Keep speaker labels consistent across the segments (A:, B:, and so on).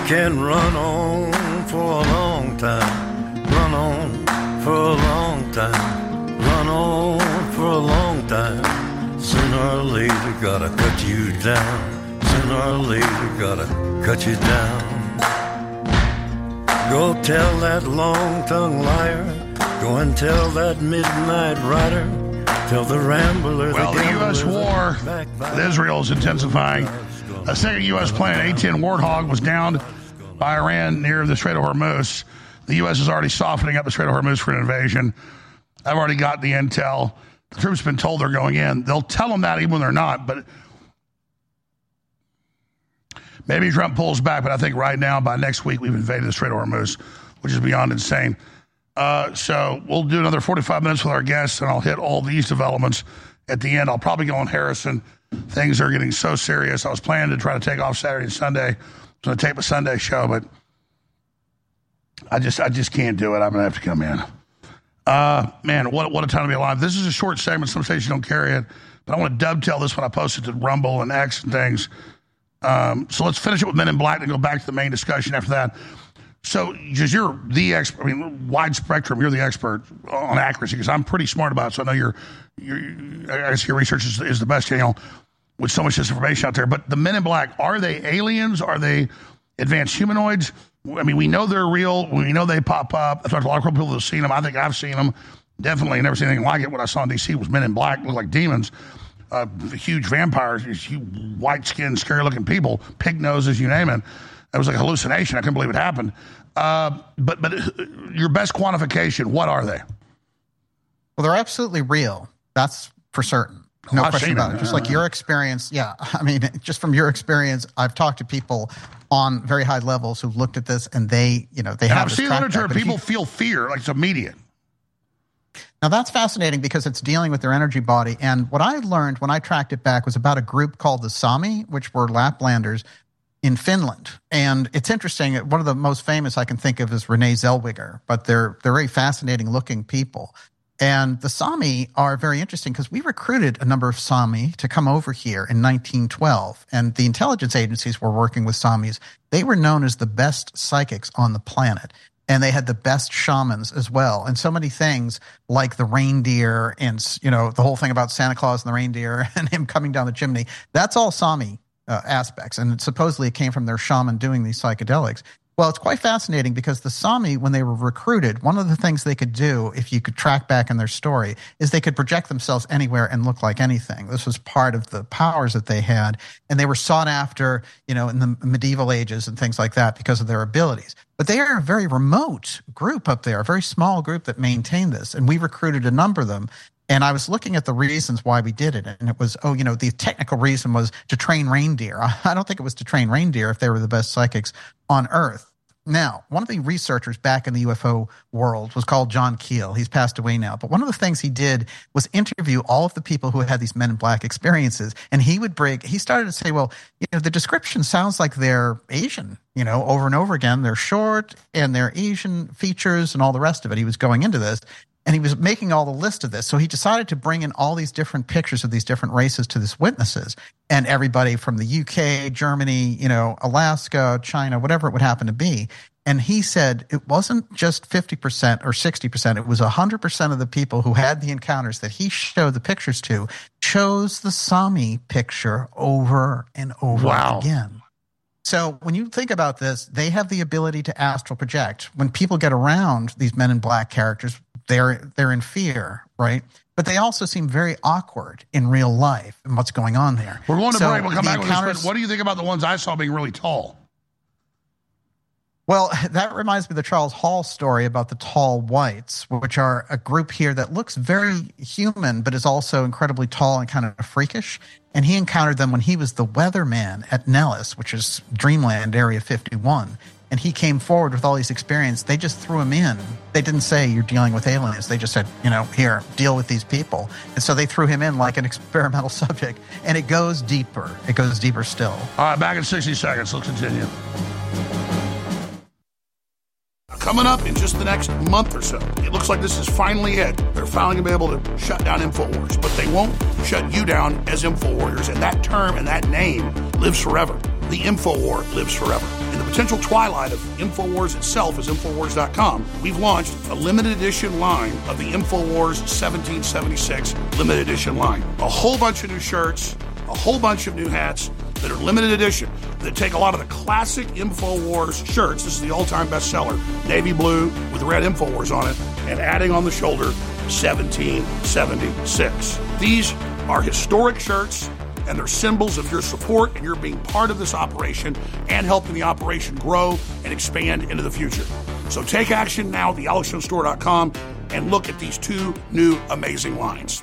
A: can run on for a long time, run on for a long time, run on for a long time. Sooner or later, gotta cut you down. Sooner or later, gotta cut you down. Go tell that long-tongued liar. Go and tell that midnight rider. Tell the rambler.
B: Well, the U.S. war with Israel is intensifying. A second U.S. plane, A-10 Warthog, was downed by Iran near the Strait of Hormuz. The U.S. is already softening up the Strait of Hormuz for an invasion. I've already got the intel. The troops have been told they're going in. They'll tell them that even when they're not, but maybe Trump pulls back, but I think right now, by next week, we've invaded the Strait of Hormuz, which is beyond insane. So we'll do another 45 minutes with our guests, and I'll hit all these developments at the end. I'll probably go on Harrison. Things are getting so serious. I was planning to try to take off Saturday and Sunday. I was going to tape a Sunday show, but I just can't do it. I'm going to have to come in. Man, what a time to be alive. This is a short segment. Some stations don't carry it, but I want to dovetail this when I post it to Rumble and X and things. So let's finish it with Men in Black and go back to the main discussion after that. So, just you're the expert. I mean, wide spectrum. You're the expert on accuracy because I'm pretty smart about it. So I know I guess your research is the best, Daniel, with so much disinformation out there. But the Men in Black, are they aliens? Are they advanced humanoids? I mean, we know they're real. We know they pop up. I've talked to a lot of people that have seen them. I think I've seen them. Definitely never seen anything like it. What I saw in D.C. was Men in Black, looked like demons. Huge vampires, white-skinned, scary-looking people, pig noses, you name it. It was like a hallucination. I couldn't believe it happened. But your best quantification, what are they?
C: Well, they're absolutely real. That's for certain. No question about it. Just like your experience. Yeah. I mean, just from your experience, I've talked to people on very high levels who've looked at this and they have
B: I've seen literature. People feel fear, like it's immediate.
C: Now, that's fascinating because it's dealing with their energy body. And what I learned when I tracked it back was about a group called the Sami, which were Laplanders in Finland. And it's interesting. One of the most famous I can think of is Renee Zellweger, but they're very fascinating looking people. And the Sami are very interesting because we recruited a number of Sami to come over here in 1912. And the intelligence agencies were working with Samis. They were known as the best psychics on the planet. And they had the best shamans as well. And so many things like the reindeer and, the whole thing about Santa Claus and the reindeer and him coming down the chimney, that's all Sami aspects. And supposedly it came from their shaman doing these psychedelics. Well, it's quite fascinating because the Sami, when they were recruited, one of the things they could do, if you could track back in their story, is they could project themselves anywhere and look like anything. This was part of the powers that they had. And they were sought after, in the medieval ages and things like that because of their abilities. But they are a very remote group up there, a very small group that maintained this. And we recruited a number of them. And I was looking at the reasons why we did it. And it was, the technical reason was to train reindeer. I don't think it was to train reindeer if they were the best psychics on Earth. Now, one of the researchers back in the UFO world was called John Keel. He's passed away now. But one of the things he did was interview all of the people who had these Men in Black experiences. And he started to say, well, the description sounds like they're Asian, over and over again. They're short and they're Asian features and all the rest of it. He was going into this. And he was making all the list of this. So he decided to bring in all these different pictures of these different races to these witnesses. And everybody from the UK, Germany, Alaska, China, whatever it would happen to be. And he said it wasn't just 50% or 60%. It was 100% of the people who had the encounters that he showed the pictures to chose the Sami picture over and over again. So when you think about this, they have the ability to astral project. When people get around these Men in Black characters, they're in fear, right? But they also seem very awkward in real life and what's going on there.
B: We're going to break. We'll come back with this. What do you think about the ones I saw being really tall?
C: Well, that reminds me of the Charles Hall story about the tall whites, which are a group here that looks very human, but is also incredibly tall and kind of freakish. And he encountered them when he was the weatherman at Nellis, which is Dreamland Area 51. And he came forward with all these experiences. They just threw him in. They didn't say, you're dealing with aliens. They just said, here, deal with these people. And so they threw him in like an experimental subject. And it goes deeper. It goes deeper still.
B: All right, back in 60 seconds. Let's continue. Coming up in just the next month or so, it looks like this is finally it. They're finally going to be able to shut down InfoWars, but they won't shut you down as InfoWarriors. And that term and that name lives forever. The InfoWar lives forever. In the potential twilight of InfoWars itself is Infowars.com. We've launched a limited edition line of the Infowars 1776 limited edition line. A whole bunch of new shirts, a whole bunch of new hats that are limited edition that take a lot of the classic InfoWars shirts. This is the all-time bestseller, navy blue with red InfoWars on it, and adding on the shoulder 1776. These are historic shirts, and they're symbols of your support and your being part of this operation and helping the operation grow and expand into the future. So take action now at thealexjonesstore.com and look at these two new amazing lines.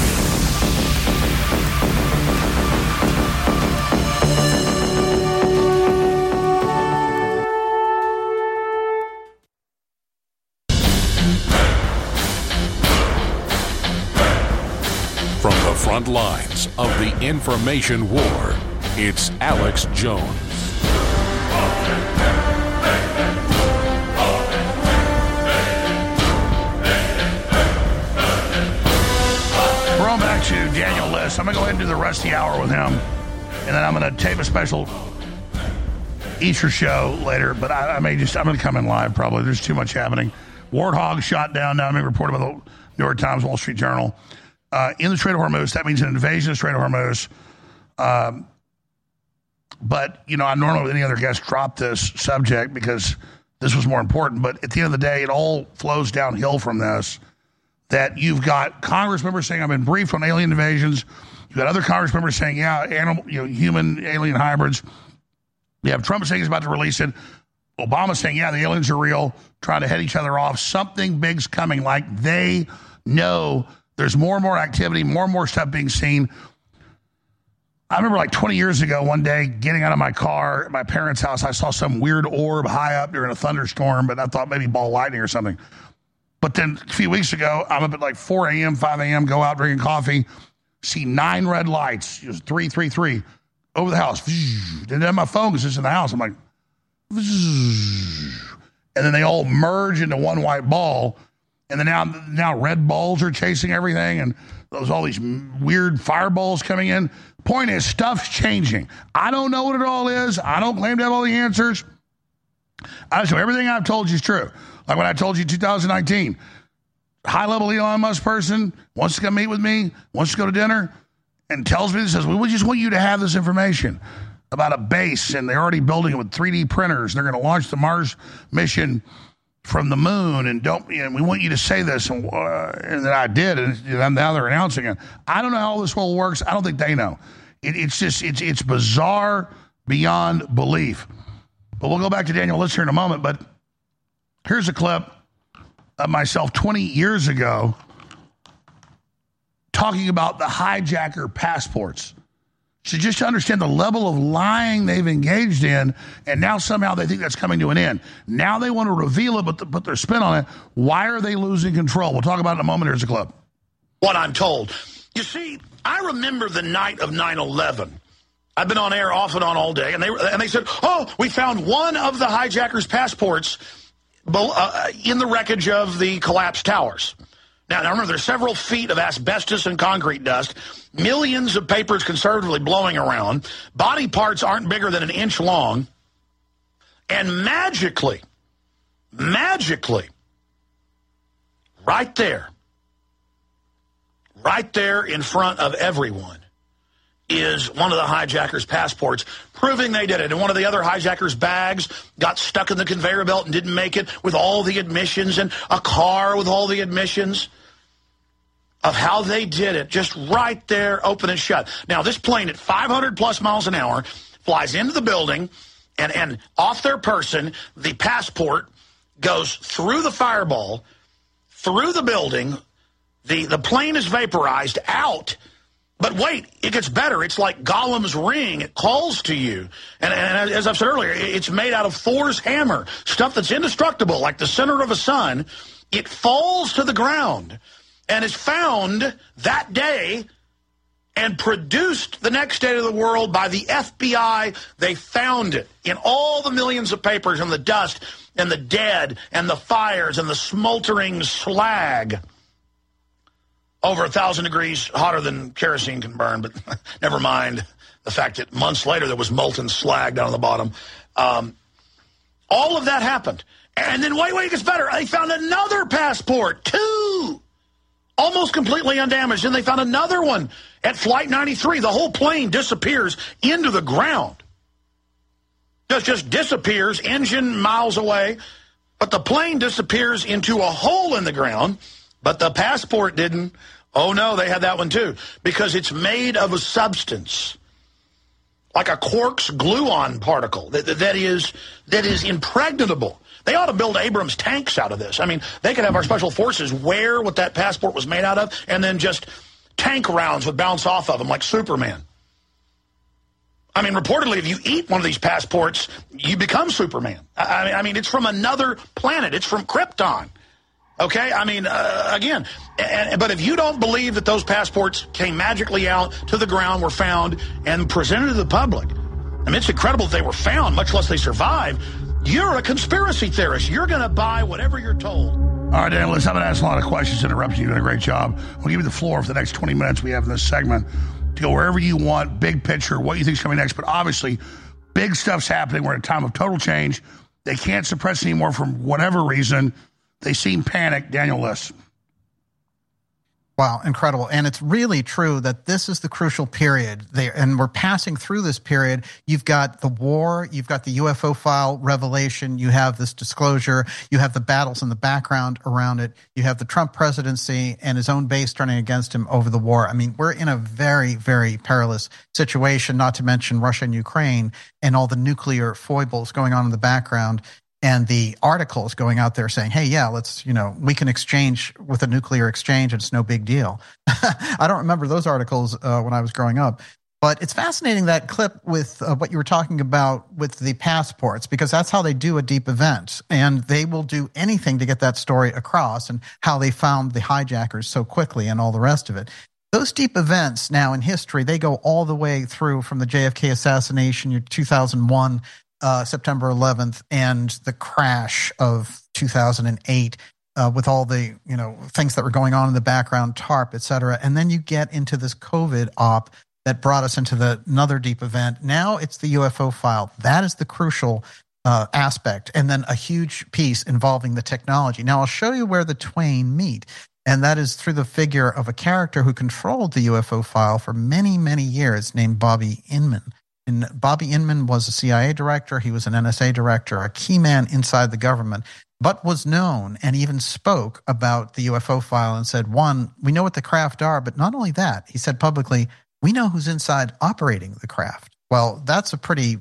D: From the front lines of the information war, it's Alex Jones.
B: We're on back to Daniel List. I'm going to go ahead and do the rest of the hour with him, and then I'm going to tape a special Easter show later, but I'm going to come in live probably. There's too much happening. Warthog shot down, now being reported by the New York Times, Wall Street Journal. In the Strait of Hormuz, that means an invasion of the Strait of Hormuz. But, you know, I normally with any other guest drop this subject because this was more important. But at the end of the day, it all flows downhill from this. That you've got Congress members saying, I've been briefed on alien invasions. You've got other Congress members saying, yeah, human alien hybrids. You have Trump saying he's about to release it. Obama saying, yeah, the aliens are real, trying to head each other off. Something big's coming, like they know. There's more and more activity, more and more stuff being seen. I remember like 20 years ago, one day, getting out of my car at my parents' house, I saw some weird orb high up during a thunderstorm, but I thought maybe ball lightning or something. But then a few weeks ago, I'm up at like 4 a.m., 5 a.m., go out drinking coffee, see 9 red lights, just 3, 3, 3, over the house. Didn't have my phone because it's in the house. I'm like, and then they all merge into one white ball. And then now red balls are chasing everything, and there's all these weird fireballs coming in. Point is, stuff's changing. I don't know what it all is. I don't claim to have all the answers. I just know everything I've told you is true. Like when I told you 2019, high-level Elon Musk person wants to come meet with me, wants to go to dinner, and tells me, says, we just want you to have this information about a base, and they're already building it with 3D printers, and they're going to launch the Mars mission from the moon, and we want you to say this, and then I did, and now they're announcing it. I don't know how all this all works. I don't think they know. It's bizarre beyond belief. But we'll go back to Daniel List here in a moment. But here's a clip of myself 20 years ago talking about the hijacker passports. So just to understand the level of lying they've engaged in, and now somehow they think that's coming to an end. Now they want to reveal it, but put their spin on it. Why are they losing control? We'll talk about it in a moment. Here's a clip.
E: What I'm told. You see, I remember the night of 9/11. I've been on air off and on all day, and they said, oh, we found one of the hijackers' passports in the wreckage of the collapsed towers. Now remember, there's several feet of asbestos and concrete dust, millions of papers conservatively blowing around, body parts aren't bigger than an inch long, and magically, right there in front of everyone is one of the hijackers' passports, proving they did it. And one of the other hijackers' bags got stuck in the conveyor belt and didn't make it with all the admissions, and a car with all the admissions of how they did it, just right there, open and shut. Now, this plane at 500-plus miles an hour flies into the building, and off their person, the passport goes through the fireball, through the building. The plane is vaporized out. But wait, it gets better. It's like Gollum's ring. It calls to you. And as I've said earlier, it's made out of Thor's hammer, stuff that's indestructible, like the center of a sun. It falls to the ground and is found that day and produced the next day to the world by the FBI. They found it in all the millions of papers and the dust and the dead and the fires and the smoldering slag. Over 1,000 degrees hotter than kerosene can burn, but never mind the fact that months later there was molten slag down on the bottom. All of that happened. And then, wait, it gets better. They found another passport, 2, almost completely undamaged. And they found another one at Flight 93. The whole plane disappears into the ground. Just disappears, engine miles away. But the plane disappears into a hole in the ground. But the passport didn't. Oh, no, they had that one, too. Because it's made of a substance, like a quark's gluon particle that is impregnable. They ought to build Abrams tanks out of this. I mean, they could have our special forces wear what that passport was made out of and then just tank rounds would bounce off of them like Superman. I mean, reportedly, if you eat one of these passports, you become Superman. I mean, it's from another planet. It's from Krypton. Okay? I mean, again, but if you don't believe that those passports came magically out to the ground, were found, and presented to the public, I mean, it's incredible that they were found, much less they survived. You're a conspiracy theorist. You're going to buy whatever you're told.
B: All right, Dan, listen, I've been asking a lot of questions, interrupting you. You're doing a great job. We'll give you the floor for the next 20 minutes we have in this segment to go wherever you want, big picture, what you think's coming next. But obviously, big stuff's happening. We're at a time of total change. They can't suppress anymore for whatever reason. They seem panicked. Daniel Liss.
C: Wow, incredible. And it's really true that this is the crucial period. And we're passing through this period. You've got the war, you've got the UFO file revelation, you have this disclosure, you have the battles in the background around it, you have the Trump presidency and his own base turning against him over the war. I mean, we're in a very, very perilous situation, not to mention Russia and Ukraine and all the nuclear foibles going on in the background. And the articles going out there saying, hey, yeah, we can exchange with a nuclear exchange. It's no big deal. I don't remember those articles when I was growing up. But it's fascinating, that clip with what you were talking about with the passports, because that's how they do a deep event. And they will do anything to get that story across and how they found the hijackers so quickly and all the rest of it. Those deep events now in history, they go all the way through from the JFK assassination, 2001, September 11th, and the crash of 2008 with all the things that were going on in the background, TARP, et cetera. And then you get into this COVID op that brought us into another deep event. Now it's the UFO file. That is the crucial aspect. And then a huge piece involving the technology. Now I'll show you where the twain meet. And that is through the figure of a character who controlled the UFO file for many, many years named Bobby Inman. And Bobby Inman was a CIA director. He was an NSA director, a key man inside the government, but was known and even spoke about the UFO file and said, one, we know what the craft are, but not only that, he said publicly, we know who's inside operating the craft. Well, that's a pretty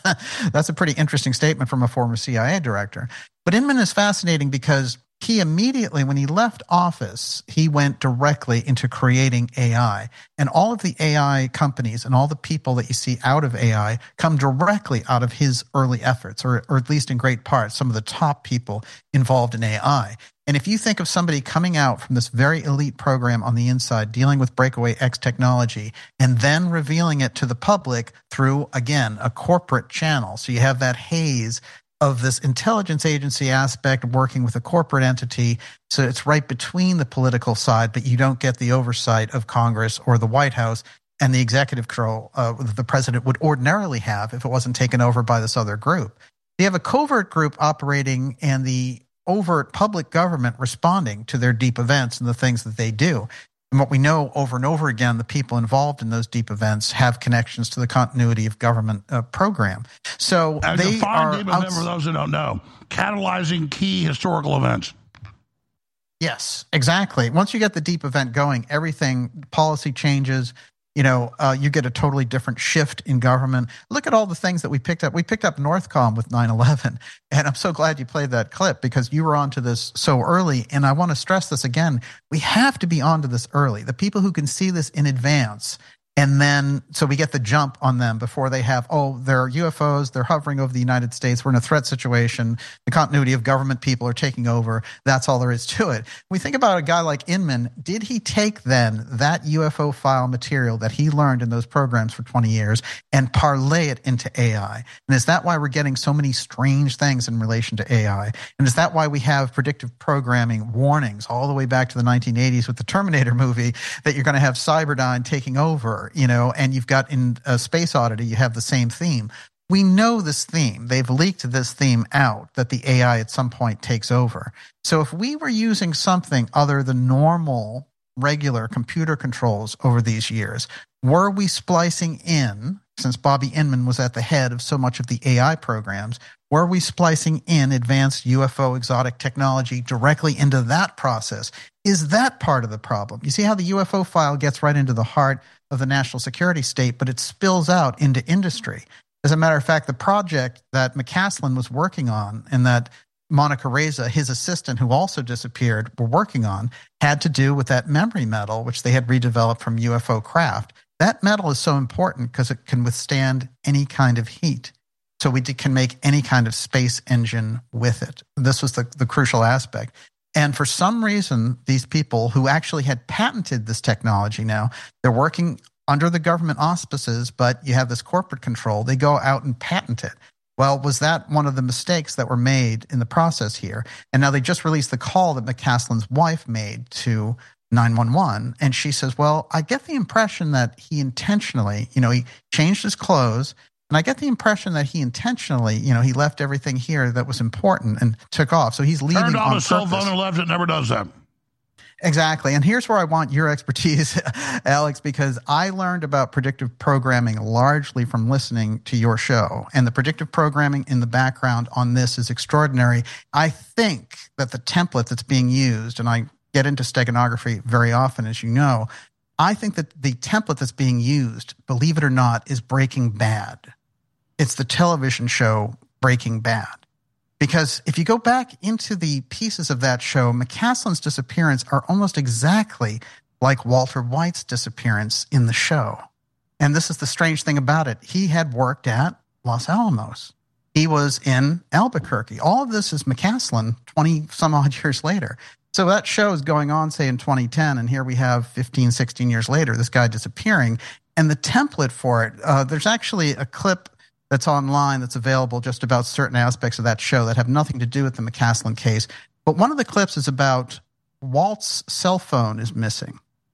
C: interesting statement from a former CIA director. But Inman is fascinating because he immediately, when he left office, he went directly into creating AI. And all of the AI companies and all the people that you see out of AI come directly out of his early efforts, or at least in great part, some of the top people involved in AI. And if you think of somebody coming out from this very elite program on the inside, dealing with breakaway X technology, and then revealing it to the public through, again, a corporate channel. So you have that haze of this intelligence agency aspect working with a corporate entity. So it's right between the political side, but you don't get the oversight of Congress or the White House and the executive control the president would ordinarily have if it wasn't taken over by this other group. You have a covert group operating and the overt public government responding to their deep events and the things that they do. And what we know over and over again, the people involved in those deep events have connections to the continuity of government program. So they are
B: deep event for those who don't know, catalyzing key historical events.
C: Yes, exactly. Once you get the deep event going, everything, policy changes. You get a totally different shift in government. Look at all the things that we picked up. We picked up Northcom with 9/11, and I'm so glad you played that clip because you were onto this so early. And I want to stress this again. We have to be onto this early. The people who can see this in advance, and then so we get the jump on them before they have, they're UFOs, they're hovering over the United States, we're in a threat situation, the continuity of government people are taking over. That's all there is to it. We think about a guy like Inman. Did he take then that UFO file material that he learned in those programs for 20 years and parlay it into AI? And is that why we're getting so many strange things in relation to AI? And is that why we have predictive programming warnings all the way back to the 1980s with the Terminator movie that you're going to have Cyberdyne taking over? And you've got in Space Oddity, you have the same theme. we know this theme. They've leaked this theme out that the AI at some point takes over. So if we were using something other than normal, regular computer controls over these years, were we splicing in, since Bobby Inman was at the head of so much of the AI programs, were we splicing in advanced UFO exotic technology directly into that process? Is that part of the problem? You see how the UFO file gets right into the heart of the national security state, but it spills out into industry. As a matter of fact, the project that McCaslin was working on and that Monica Reza, his assistant, who also disappeared, were working on, had to do with that memory metal, which they had redeveloped from UFO craft. That metal is so important because it can withstand any kind of heat. So we can make any kind of space engine with it. This was the crucial aspect. And for some reason, these people who actually had patented this technology now, they're working under the government auspices, but you have this corporate control. They go out and patent it. Well, was that one of the mistakes that were made in the process here? And now they just released the call that McCaslin's wife made to 911. And she says, well, I get the impression that he intentionally, he changed his clothes. And I get the impression that he intentionally, he left everything here that was important and took off. So he's leaving
B: Turned on
C: on
B: his cell
C: purpose.
B: phone and left. It never does that.
C: Exactly. And here's where I want your expertise, Alex, because I learned about predictive programming largely from listening to your show. And the predictive programming in the background on this is extraordinary. I think that the template that's being used, and I get into steganography very often, as you know, I think that the template that's being used, believe it or not, is Breaking Bad. It's the television show Breaking Bad. Because if you go back into the pieces of that show, McCaslin's disappearance are almost exactly like Walter White's disappearance in the show. And this is the strange thing about it. He had worked at Los Alamos. He was in Albuquerque. All of this is McCaslin 20 some odd years later. So that show is going on, say, in 2010, and here we have 15, 16 years later, this guy disappearing. And the template for it, there's actually a clip that's online that's available just about certain aspects of that show that have nothing to do with the McCaslin case. But one of the clips is about Walt's cell phone is missing.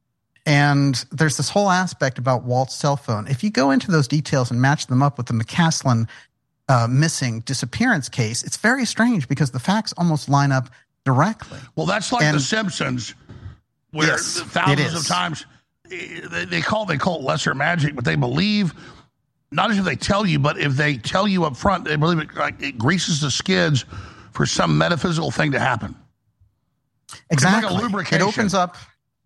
C: And there's this whole aspect about Walt's cell phone. If you go into those details and match them up with the McCaslin missing disappearance case, it's very strange because the facts almost line up directly.
B: Well, that's like The Simpsons, where
C: Yes,
B: thousands of times they call it lesser magic, but they believe, not as if they tell you, but if they tell you up front, they believe it, like it greases the skids for some metaphysical thing to happen.
C: Exactly.
B: It's like a lubrication.
C: It opens up.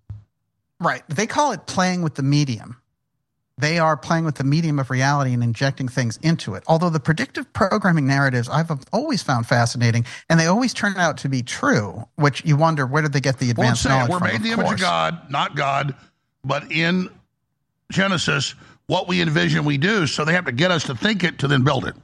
C: Right. They call it playing with the medium. They are playing with the medium of reality and injecting things into it. Although the predictive programming narratives I've always found fascinating, and they always turn out to be true, which you wonder, where did they get the advanced knowledge
B: we're
C: from?
B: made in the image of God, not God, but in Genesis, what we envision we do, so they have to get us to think it to then build it.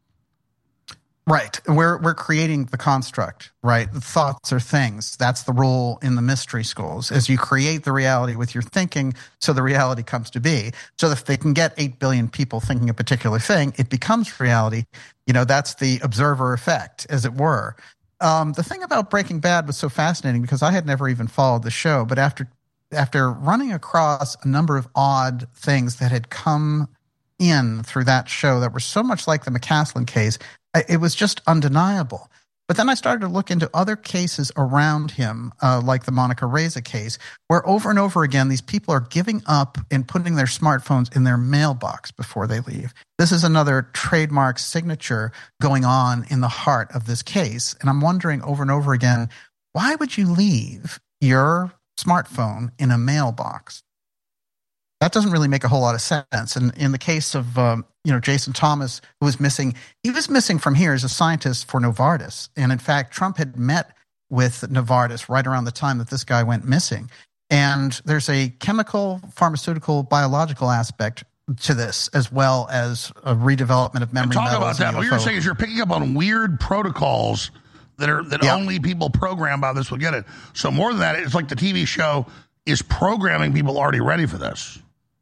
C: Right. We're creating the construct, right? The thoughts are things. That's the rule in the mystery schools, is you create the reality with your thinking, so the reality comes to be. So if they can get 8 billion people thinking a particular thing, it becomes reality. That's the observer effect, as it were. The thing about Breaking Bad was so fascinating because I had never even followed the show, but after running across a number of odd things that had come in through that show that were so much like the McCaslin case, it was just undeniable. But then I started to look into other cases around him, like the Monica Reza case, where over and over again, these people are giving up and putting their smartphones in their mailbox before they leave. This is another trademark signature going on in the heart of this case. And I'm wondering over and over again, why would you leave your smartphone in a mailbox? That doesn't really make a whole lot of sense. And in the case of Jason Thomas, who was missing, he was missing from here as a scientist for Novartis. And in fact, Trump had met with Novartis right around the time that this guy went missing. And there's a chemical, pharmaceutical, biological aspect to this, as well as a redevelopment of memory metals.
B: Talk about that. What you're saying is you're picking up on weird protocols that only people programmed by this will get it. So more than that, it's like the TV show is programming people already ready for this.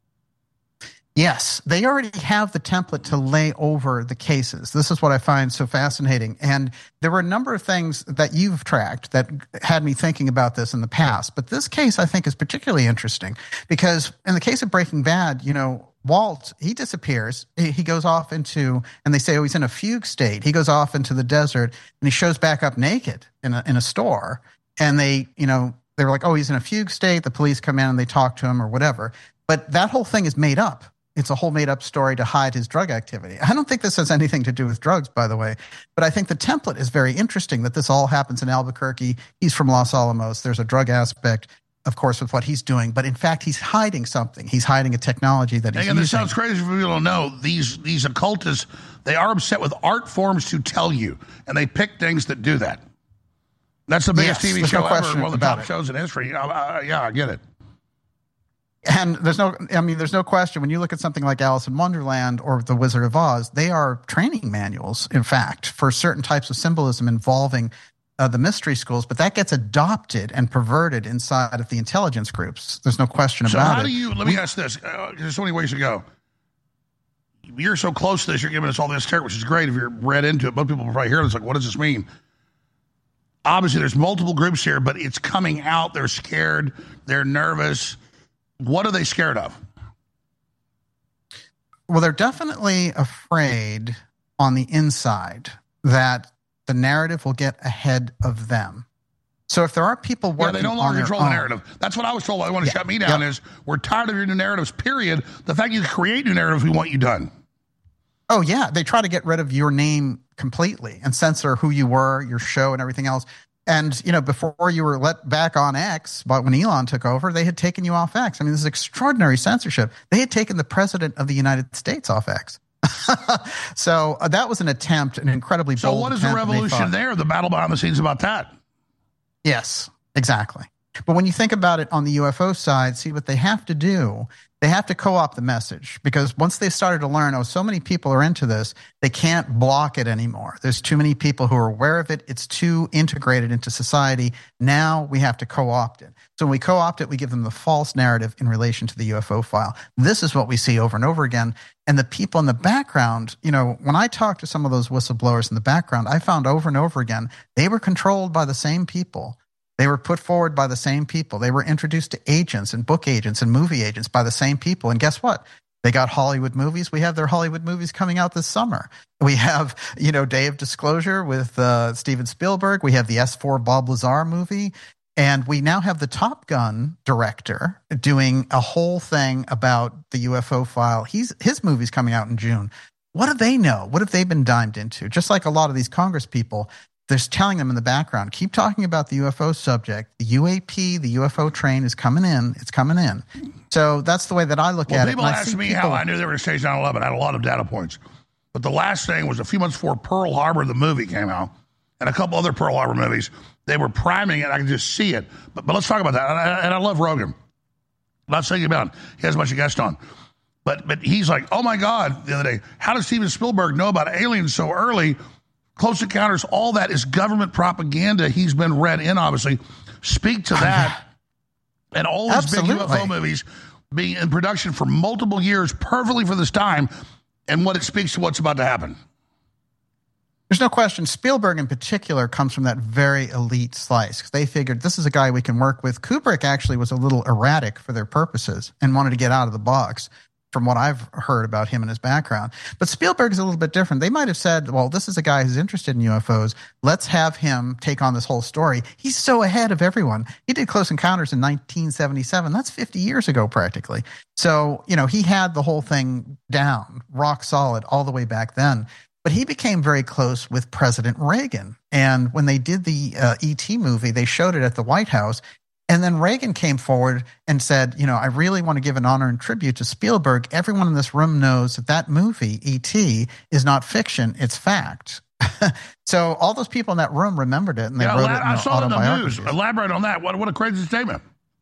C: Yes, they already have the template to lay over the cases. This is what I find so fascinating. And there were a number of things that you've tracked that had me thinking about this in the past. But this case, I think, is particularly interesting because in the case of Breaking Bad, Walt, he disappears. He goes off into, and they say, oh, he's in a fugue state. He goes off into the desert, and he shows back up naked in a store. And they were like, oh, he's in a fugue state. The police come in and they talk to him or whatever. But that whole thing is made up. It's a whole made-up story to hide his drug activity. I don't think this has anything to do with drugs, by the way. But I think the template is very interesting that this all happens in Albuquerque. He's from Los Alamos. There's a drug aspect, of course, with what he's doing. But in fact, he's hiding something. He's hiding a technology that he's using.
B: And this sounds crazy for people to know. These occultists, they are upset with art forms to tell you. And they pick things that do that. That's the biggest TV show ever, one of the top shows in history. Yeah, I get it.
C: And there's no question when you look at something like Alice in Wonderland or The Wizard of Oz, they are training manuals, in fact, for certain types of symbolism involving the mystery schools, but that gets adopted and perverted inside of the intelligence groups. There's no question about it. So how
B: do you, let me ask this, there's so many ways to go. You're so close to this, you're giving us all this terror, which is great if you're read into it. Most people will probably hear this, like, what does this mean? Obviously, there's multiple groups here, but it's coming out. They're scared. They're nervous. What are they scared of?
C: Well, they're definitely afraid on the inside that the narrative will get ahead of them. So if there are people working on
B: they no longer control the narrative. That's what I was told. They want to shut me down is we're tired of your new narratives, period. The fact you create new narratives, we want you done.
C: Oh, yeah. They try to get rid of your name completely and censor who you were, your show, and everything else. And, before you were let back on X, but when Elon took over, they had taken you off X. I mean, this is extraordinary censorship. They had taken the president of the United States off X. So that was an attempt, an incredibly bold attempt.
B: So what is the revolution there, the battle behind the scenes about that?
C: Yes, exactly. But when you think about it on the UFO side, see what they have to do. They have to co-opt the message because once they started to learn, so many people are into this, they can't block it anymore. There's too many people who are aware of it. It's too integrated into society. Now we have to co-opt it. So when we co-opt it, we give them the false narrative in relation to the UFO file. This is what we see over and over again. And the people in the background, when I talked to some of those whistleblowers in the background, I found over and over again, they were controlled by the same people. They were put forward by the same people. They were introduced to agents and book agents and movie agents by the same people. And guess what? They got Hollywood movies. We have their Hollywood movies coming out this summer. We have, Day of Disclosure with Steven Spielberg. We have the S4 Bob Lazar movie. And we now have the Top Gun director doing a whole thing about the UFO file. His movie's coming out in June. What do they know? What have they been dimed into? Just like a lot of these Congress people, they're telling them in the background, keep talking about the UFO subject. The UAP, the UFO train is coming in. It's coming in. So that's the way that I look at it.
B: People ask me how I knew they were going to stage 9/11. I had a lot of data points. But the last thing was a few months before Pearl Harbor, the movie came out, and a couple other Pearl Harbor movies. They were priming it. I could just see it. But let's talk about that. And I love Rogan. I'm not saying about him. He has a bunch of guests on. But he's like, oh, my God, the other day, how does Steven Spielberg know about aliens so early? Close Encounters, all that is government propaganda. He's been read in, obviously. Speak to that. And all these big UFO movies being in production for multiple years, perfectly for this time, and what it speaks to what's about to happen.
C: There's no question. Spielberg in particular comes from that very elite slice because they figured this is a guy we can work with. Kubrick actually was a little erratic for their purposes and wanted to get out of the box, from what I've heard about him and his background. But Spielberg is a little bit different. They might have said, well, this is a guy who's interested in UFOs. Let's have him take on this whole story. He's so ahead of everyone. He did Close Encounters in 1977. That's 50 years ago, practically. So, he had the whole thing down, rock solid, all the way back then. But he became very close with President Reagan. And when they did the E.T. movie, they showed it at the White House. And then Reagan came forward and said, I really want to give an honor and tribute to Spielberg. Everyone in this room knows that movie, E.T., is not fiction, it's fact. So all those people in that room remembered it, and they wrote it in
B: I saw it in the news. Elaborate on that. What a crazy statement.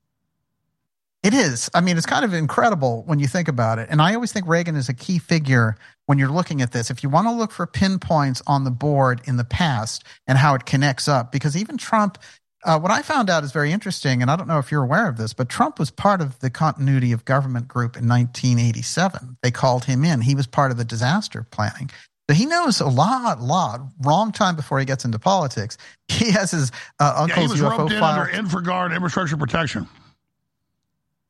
C: It is. I mean, it's kind of incredible when you think about it. And I always think Reagan is a key figure when you're looking at this. If you want to look for pinpoints on the board in the past and how it connects up, because even Trump... what I found out is very interesting, and I don't know if you're aware of this, but Trump was part of the Continuity of Government group in 1987. They called him in. He was part of the disaster planning. So he knows a lot. Wrong time before he gets into politics. He has his uncle's UFO file.
B: He was roped in under InfraGard, infrastructure protection.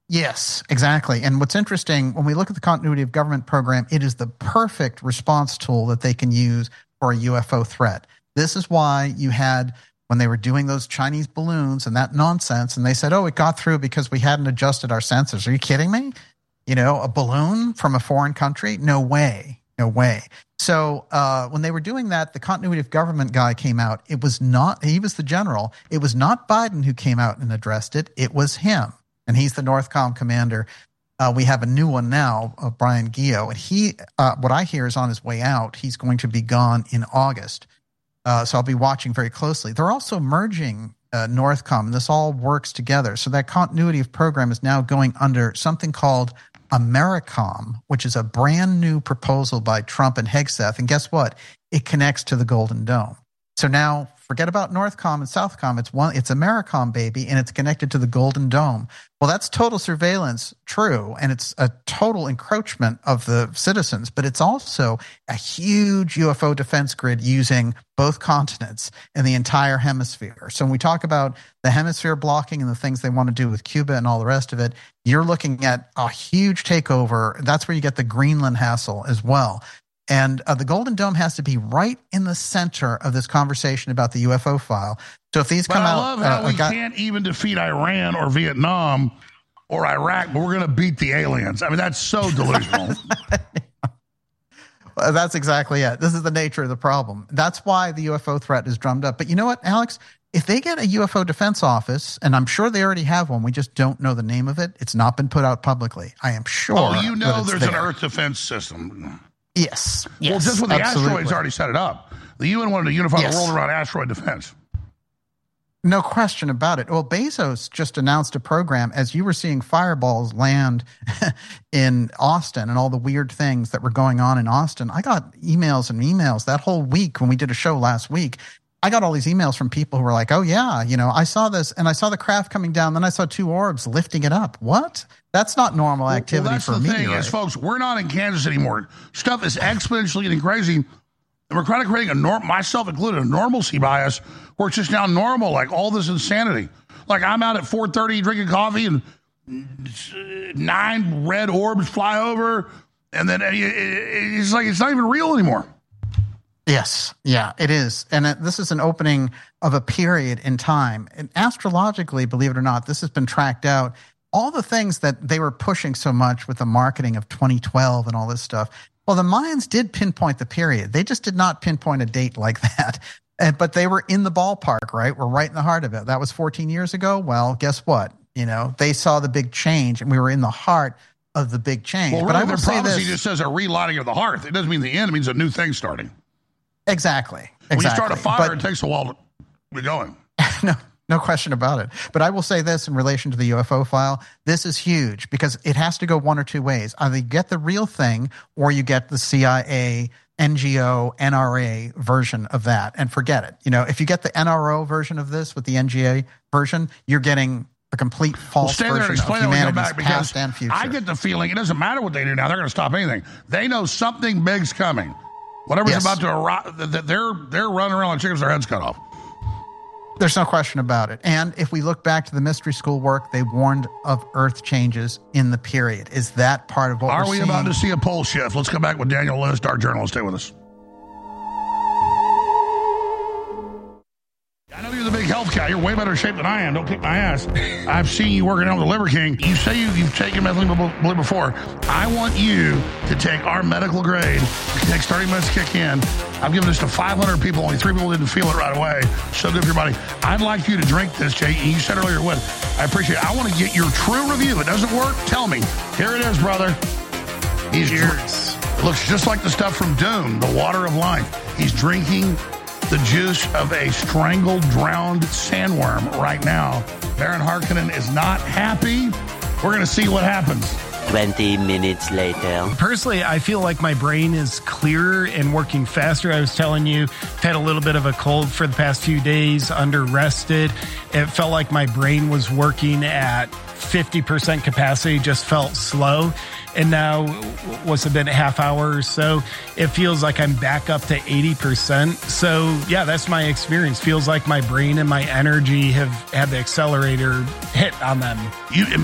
C: Yes, exactly. And what's interesting, when we look at the continuity of government program, it is the perfect response tool that they can use for a UFO threat. This is why you had, when they were doing those Chinese balloons and that nonsense, and they said, oh, it got through because we hadn't adjusted our sensors. Are you kidding me? You know, a balloon from a foreign country? No way. No way. So when they were doing that, the continuity of government guy came out. It was not, he was the general. It was not Biden who came out and addressed it. It was him. And he's the Northcom commander. We have a new one now, Brian Gio. And he, what I hear is on his way out. He's going to be gone in August. So I'll be watching very closely. They're also merging Northcom, and this all works together. So that continuity of program is now going under something called AmeriCom, which is a brand new proposal by Trump and Hegseth. And guess what? It connects to the Golden Dome. So now forget about Northcom and Southcom. It's AmeriCom, baby, and it's connected to the Golden Dome. Well, that's total surveillance, true, and it's a total encroachment of the citizens, but it's also a huge UFO defense grid using both continents and the entire hemisphere. So when we talk about the hemisphere blocking and the things they want to do with Cuba and all the rest of it, you're looking at a huge takeover. That's where you get the Greenland hassle as well. And the Golden Dome has to be right in the center of this conversation about the UFO file. So if these come out...
B: I love how we can't even defeat Iran or Vietnam or Iraq, but we're going to beat the aliens. I mean, that's so delusional.
C: Well, that's exactly it. This is the nature of the problem. That's why the UFO threat is drummed up. But you know what, Alex? If they get a UFO defense office, and I'm sure they already have one, we just don't know the name of it. It's not been put out publicly. I am sure.
B: Oh, you know there's an Earth defense system.
C: Yes.
B: Well, just with the asteroids already set it up. The UN wanted to unify the world around asteroid defense.
C: No question about it. Well, Bezos just announced a program as you were seeing fireballs land in Austin and all the weird things that were going on in Austin. I got emails and emails that whole week when we did a show last week. I got all these emails from people who were like, oh, yeah, you know, I saw this and I saw the craft coming down. Then I saw two orbs lifting it up. What? That's not normal activity for a meteorite.
B: That's the thing is, folks, we're not in Kansas anymore. Stuff is exponentially getting crazy. And we're kind of creating myself included, a normalcy bias where it's just now normal, like all this insanity. Like I'm out at 4:30 drinking coffee and 9 red orbs fly over. And then it's like it's not even real anymore.
C: Yes. Yeah, it is. And this is an opening of a period in time. And astrologically, believe it or not, this has been tracked out. All the things that they were pushing so much with the marketing of 2012 and all this stuff. Well, the Mayans did pinpoint the period. They just did not pinpoint a date like that. But they were in the ballpark, right? We're right in the heart of it. That was 14 years ago. Well, guess what? You know, they saw the big change and we were in the heart of the big change.
B: Well,
C: but
B: really,
C: I will
B: their prophecy just says a relighting of the hearth. It doesn't mean the end. It means a new thing starting.
C: Exactly.
B: When you start a fire, it takes a while to be going.
C: No question about it. But I will say this in relation to the UFO file. This is huge because it has to go one or two ways. Either you get the real thing or you get the CIA, NGO, NRA version of that and forget it. You know, if you get the NRO version of this with the NGA version, you're getting a complete false version of humanity's past and future.
B: I get the feeling it doesn't matter what they do now. They're going to stop anything. They know something big's coming. Whatever's about to arrive, they're running around like chickens with their heads cut off.
C: There's no question about it. And if we look back to the mystery school work, they warned of Earth changes in the period. Is that part of what we're seeing?
B: Are we about to see a pole shift? Let's come back with Daniel Lewis, Dark Journalist. Stay with us. I know you're the big health guy. You're way better shape than I am. Don't kick my ass. I've seen you working out with the Liver King. You say you've taken methylene blue before. I want you to take our medical grade. It takes 30 minutes to kick in. I've given this to 500 people. Only 3 people didn't feel it right away. So good for your body. I'd like you to drink this, Jay. You said earlier what? I appreciate it. I want to get your true review. If it doesn't work, tell me. Here it is, brother. Looks just like the stuff from Dune, the water of life. He's drinking the juice of a strangled, drowned sandworm right now. Baron Harkonnen is not happy. We're going to see what happens.
F: 20 minutes later.
G: Personally, I feel like my brain is clearer and working faster. I was telling you, I've had a little bit of a cold for the past few days, under-rested. It felt like my brain was working at 50% capacity, just felt slow. And now, what's it been, a half hour or so? It feels like I'm back up to 80%. So, yeah, that's my experience. Feels like my brain and my energy have had the accelerator hit on them.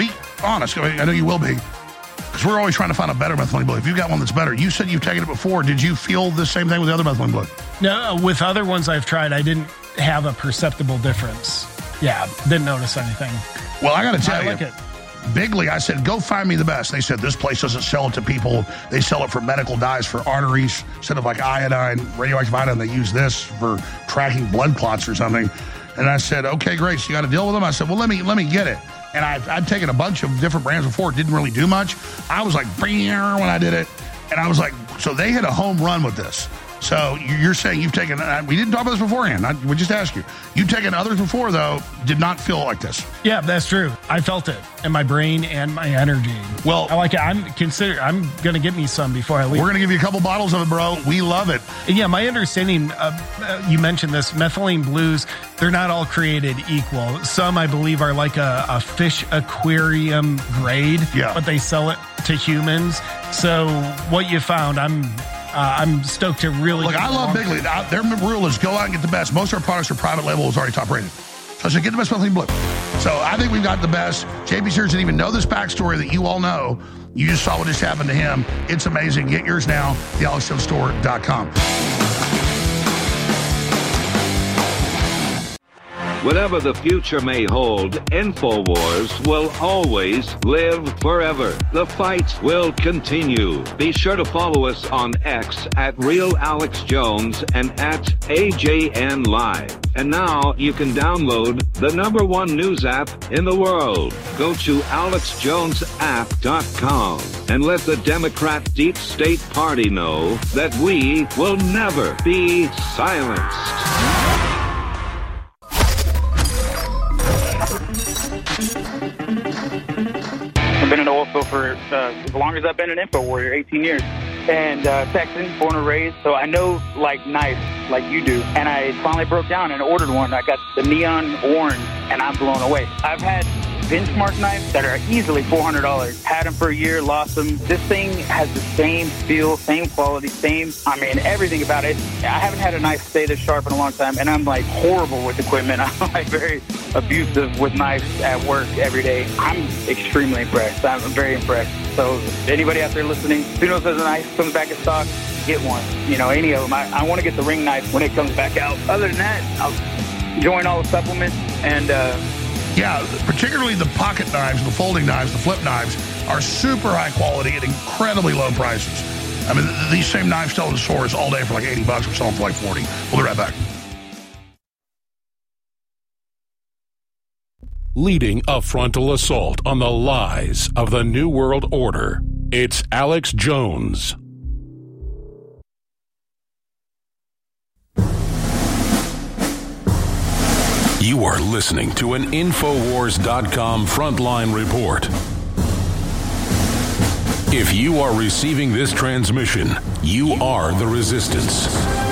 B: honest. I mean, I know you will be. Because we're always trying to find a better methylene blue. If you've got one that's better, you said you've taken it before. Did you feel the same thing with the other methylene blue?
G: No, with other ones I've tried, I didn't have a perceptible difference. Yeah, didn't notice anything.
B: Well, I got to tell you,
G: like it.
B: Bigly, I said, go find me the best. They said, this place doesn't sell it to people. They sell it for medical dyes for arteries. Instead of like iodine, radioactive iodine, they use this for tracking blood clots or something. And I said, okay, great. So you got to deal with them? I said, well, let me get it. And I'd taken a bunch of different brands before. It didn't really do much. I was like, when I did it. And I was like, so they hit a home run with this. So you're saying you've taken, we didn't talk about this beforehand. We just asked you. You've taken others before, though, did not feel like this.
G: Yeah, that's true. I felt it in my brain and my energy.
B: Well,
G: I like it. I'm going to get me some before I leave.
B: We're going to give you a couple bottles of it, bro. We love it.
G: Yeah, my understanding, you mentioned this, methylene blues, they're not all created equal. Some, I believe, are like a fish aquarium grade, but they sell it to humans. So what you found, I'm stoked to really.
B: Look, I love Bigly. Their rule is go out and get the best. Most of our products are private label. It's already top rated. So I said, get the best methylene blue. So I think we've got the best. JP Sears didn't even know this backstory that you all know. You just saw what just happened to him. It's amazing. Get yours now. TheAlexJonesStore.com.
H: Whatever the future may hold, InfoWars will always live forever. The fight will continue. Be sure to follow us on X at RealAlexJones and at AJN Live. And now you can download the #1 news app in the world. Go to AlexJonesApp.com and let the Democrat Deep State Party know that we will never be silenced.
I: I've been in the oil field for as long as I've been an info warrior, 18 years. And Texan, born and raised, so I know like knives like you do. And I finally broke down and ordered one. I got the neon orange, and I'm blown away. I've had benchmark knives that are easily $400. Had them for a year, lost them. This thing has the same feel, same quality, everything about it. I haven't had a knife stay this sharp in a long time, and I'm like horrible with equipment. I'm like very abusive with knives at work every day. I'm extremely impressed. I'm very impressed. So anybody out there listening, as soon as a knife comes back in stock, get one. You know, any of them. I want to get the ring knife when it comes back out. Other than that, I'll join all the supplements and
B: yeah, particularly the pocket knives, the folding knives, the flip knives are super high quality at incredibly low prices. I mean, these same knives sell in stores all day for like $80. We're selling for like $40. We'll be right back.
D: Leading a frontal assault on the lies of the New World Order, it's Alex Jones. You are listening to an Infowars.com frontline report. If you are receiving this transmission, you are the resistance.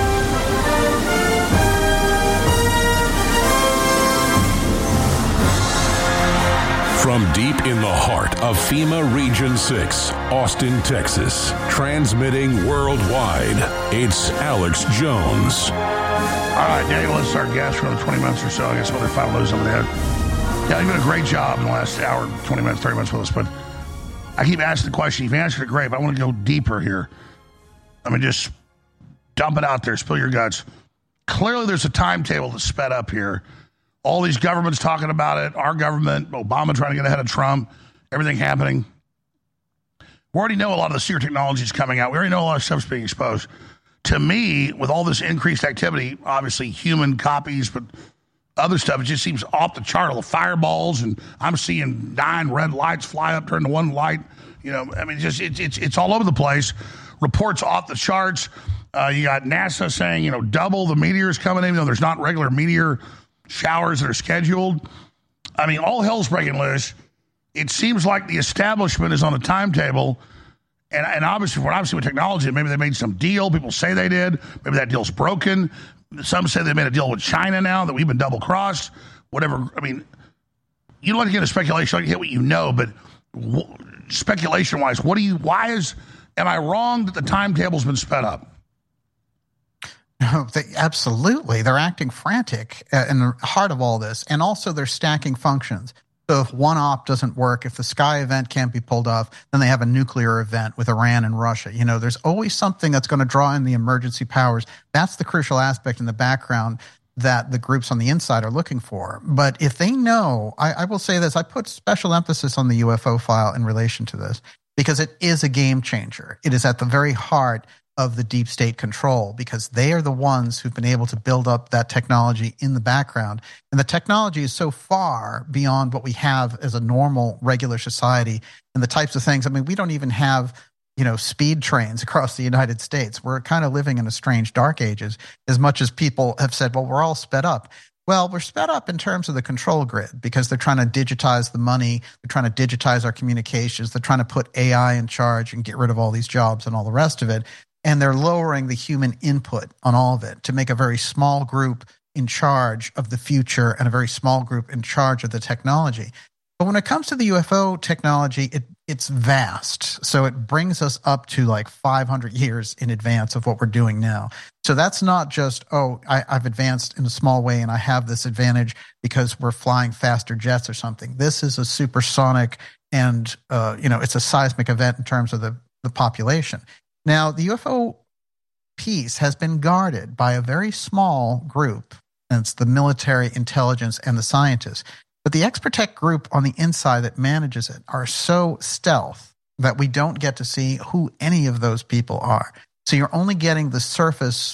D: From deep in the heart of FEMA Region 6, Austin, Texas, transmitting worldwide, it's Alex Jones.
B: All right, Daniel, let's start guest for another 20 minutes or so. I guess we'll finally lose some of that. Yeah, you've done a great job in the last hour, 20 minutes, 30 minutes with us, but I keep asking the question. You've answered it great, but I want to go deeper here. I mean, just dump it out there, spill your guts. Clearly, there's a timetable that's sped up here. All these governments talking about it, our government, Obama trying to get ahead of Trump, everything happening. We already know a lot of the secret technology is coming out. We already know a lot of stuff's being exposed. To me, with all this increased activity, obviously human copies, but other stuff, it just seems off the chart. All the fireballs, and I'm seeing 9 red lights fly up, turn to 1 light. You know, I mean, it's all over the place. Reports off the charts. You got NASA saying, you know, double the meteors coming in, even though there's not regular meteor showers that are scheduled. I mean, all hell's breaking loose. It seems like the establishment is on a timetable. And obviously, what I've seen with technology, maybe they made some deal. People say they did. Maybe that deal's broken. Some say they made a deal with China now, that we've been double-crossed. Whatever. I mean, you don't like to get into speculation. You like to hit what you know, but speculation-wise, am I wrong that the timetable's been sped up?
C: No, absolutely. They're acting frantic in the heart of all this. And also they're stacking functions. So if one op doesn't work, if the Sky event can't be pulled off, then they have a nuclear event with Iran and Russia. You know, there's always something that's going to draw in the emergency powers. That's the crucial aspect in the background that the groups on the inside are looking for. But if they know, I will say this, I put special emphasis on the UFO file in relation to this because it is a game changer. It is at the very heart of the deep state control because they are the ones who've been able to build up that technology in the background. And the technology is so far beyond what we have as a normal, regular society and the types of things. I mean, we don't even have, you know, speed trains across the United States. We're kind of living in a strange dark ages as much as people have said, well, we're all sped up. Well, we're sped up in terms of the control grid because they're trying to digitize the money. They're trying to digitize our communications. They're trying to put AI in charge and get rid of all these jobs and all the rest of it. And they're lowering the human input on all of it to make a very small group in charge of the future and a very small group in charge of the technology. But when it comes to the UFO technology, it's vast. So it brings us up to like 500 years in advance of what we're doing now. So that's not just, I've advanced in a small way and I have this advantage because we're flying faster jets or something. This is a supersonic and, it's a seismic event in terms of the population. Now, the UFO piece has been guarded by a very small group, and it's the military intelligence and the scientists. But the Expertech group on the inside that manages it are so stealth that we don't get to see who any of those people are. So you're only getting the surface,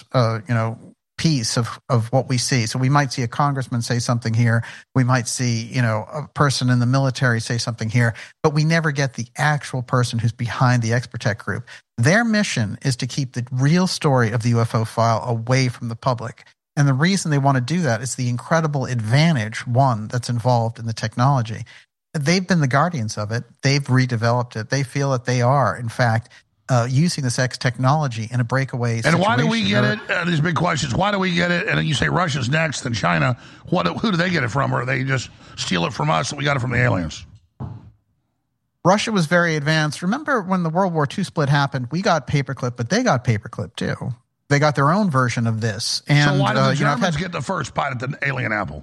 C: piece of what we see. So we might see a congressman say something here. We might see, a person in the military say something here, but we never get the actual person who's behind the Expertech group. Their mission is to keep the real story of the UFO file away from the public. And the reason they want to do that is the incredible advantage, one, that's involved in the technology. They've been the guardians of it. They've redeveloped it. They feel that they are, in fact, using this X technology in a breakaway situation.
B: And why do we get it? These big questions. Why do we get it? And then you say Russia's next, then China. Who do they get it from? Or they just steal it from us and we got it from the aliens?
C: Russia was very advanced. Remember when the World War II split happened, we got paperclip, but they got paperclip too. They got their own version of this. And,
B: so why did the Germans get the first bite at the alien apple?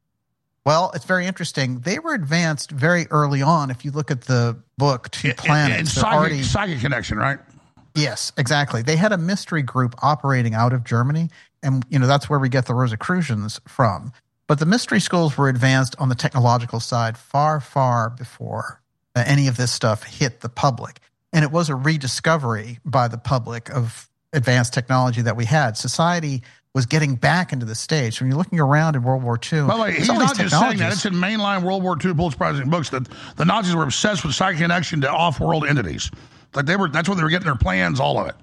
C: Well, it's very interesting. They were advanced very early on. If you look at the book, Two Planets.
B: Psychic Connection, right?
C: Yes, exactly. They had a mystery group operating out of Germany. And, that's where we get the Rosicrucians from. But the mystery schools were advanced on the technological side far, far before any of this stuff hit the public. And it was a rediscovery by the public of advanced technology that we had. Society was getting back into the stage. So when you're looking around in World War II...
B: By the way, he's not just saying that. It's in mainline World War II Pulitzer Prize books that the Nazis were obsessed with psychic connection to off-world entities. Like that's where they were getting their plans, all of it.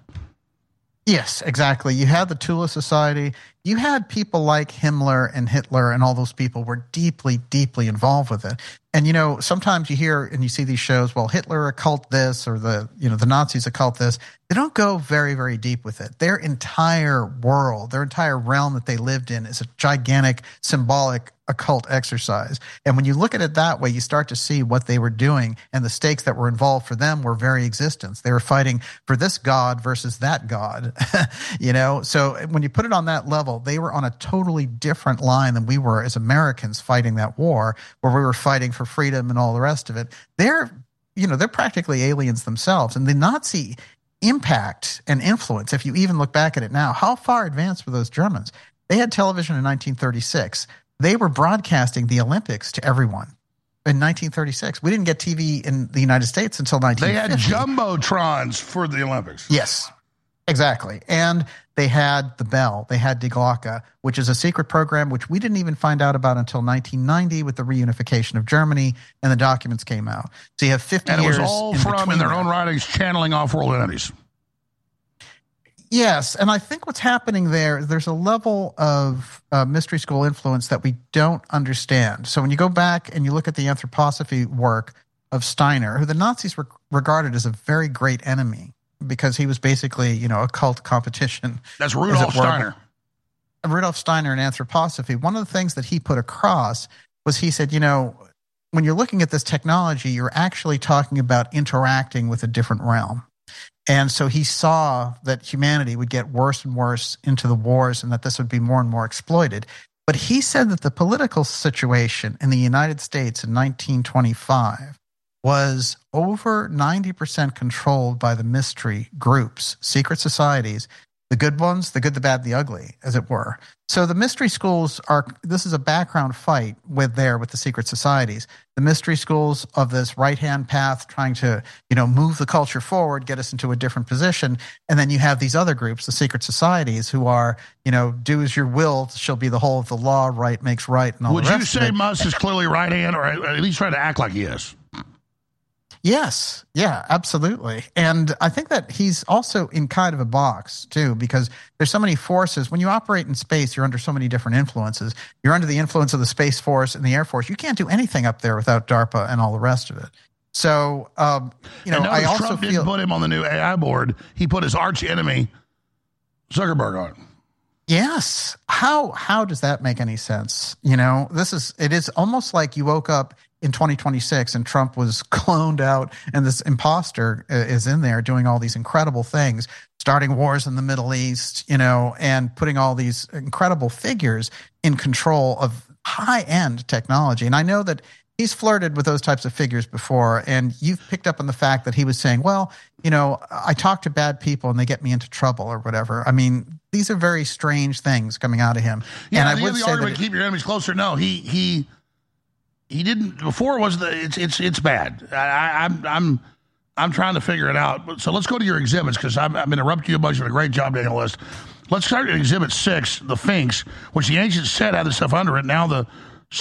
C: Yes, exactly. You had the Tula Society. You had people like Himmler and Hitler and all those people were deeply, deeply involved with it. And, sometimes you hear and you see these shows, well, Hitler occult this or the Nazis occult this. They don't go very, very deep with it. Their entire world, their entire realm that they lived in is a gigantic symbolic occult exercise. And when you look at it that way, you start to see what they were doing and the stakes that were involved for them were very existence. They were fighting for this God versus that God, So when you put it on that level, they were on a totally different line than we were as Americans fighting that war where we were fighting for freedom and all the rest of it. They're practically aliens themselves. And the Nazi impact and influence, if you even look back at it now, how far advanced were those Germans? They had television in 1936. They were broadcasting the Olympics to everyone in 1936. We didn't get TV in the United States until 1950.
B: They had jumbotrons for the Olympics.
C: Yes, exactly. And they had the Bell. They had Die Glocke, which is a secret program which we didn't even find out about until 1990 with the reunification of Germany, and the documents came out. So you have 50 years.
B: And it was all from, in their own writings, channeling off-world entities.
C: Yes, and I think what's happening there's a level of mystery school influence that we don't understand. So when you go back and you look at the anthroposophy work of Steiner, who the Nazis regarded as a very great enemy, because he was basically, a cult competition.
B: That's Rudolf Steiner.
C: Rudolf Steiner in Anthroposophy. One of the things that he put across was he said, when you're looking at this technology, you're actually talking about interacting with a different realm. And so he saw that humanity would get worse and worse into the wars and that this would be more and more exploited. But he said that the political situation in the United States in 1925 was over 90% controlled by the mystery groups, secret societies, the good ones, the good, the bad, the ugly, as it were. So the mystery schools this is a background fight with the secret societies. The mystery schools of this right-hand path trying to, move the culture forward, get us into a different position. And then you have these other groups, the secret societies, who are, do as your will shall be the whole of the law, right makes right, and all the rest of it.
B: Would you say Musk is clearly right-hand, or at least trying to act like he is?
C: Yes. Yeah, absolutely. And I think that he's also in kind of a box, too, because there's so many forces. When you operate in space, you're under so many different influences. You're under the influence of the Space Force and the Air Force. You can't do anything up there without DARPA and all the rest of it. So, I also
B: Trump didn't put him on the new AI board. He put his arch enemy, Zuckerberg, on.
C: Yes. How does that make any sense? It is almost like you woke up in 2026 and Trump was cloned out and this imposter is in there doing all these incredible things, starting wars in the Middle East, and putting all these incredible figures in control of high-end technology. And I know that he's flirted with those types of figures before, and you've picked up on the fact that he was saying, well, I talk to bad people and they get me into trouble or whatever. I mean, these are very strange things coming out of him.
B: Yeah,
C: and I would
B: the
C: say
B: argument, keep your enemies closer. No, he didn't. Before was it's bad. I'm trying to figure it out. So let's go to your exhibits, because I've interrupted you a bunch. You've done a great job, Daniel List. Let's start at Exhibit 6, the Sphinx, which the ancients said had this stuff under it. Now the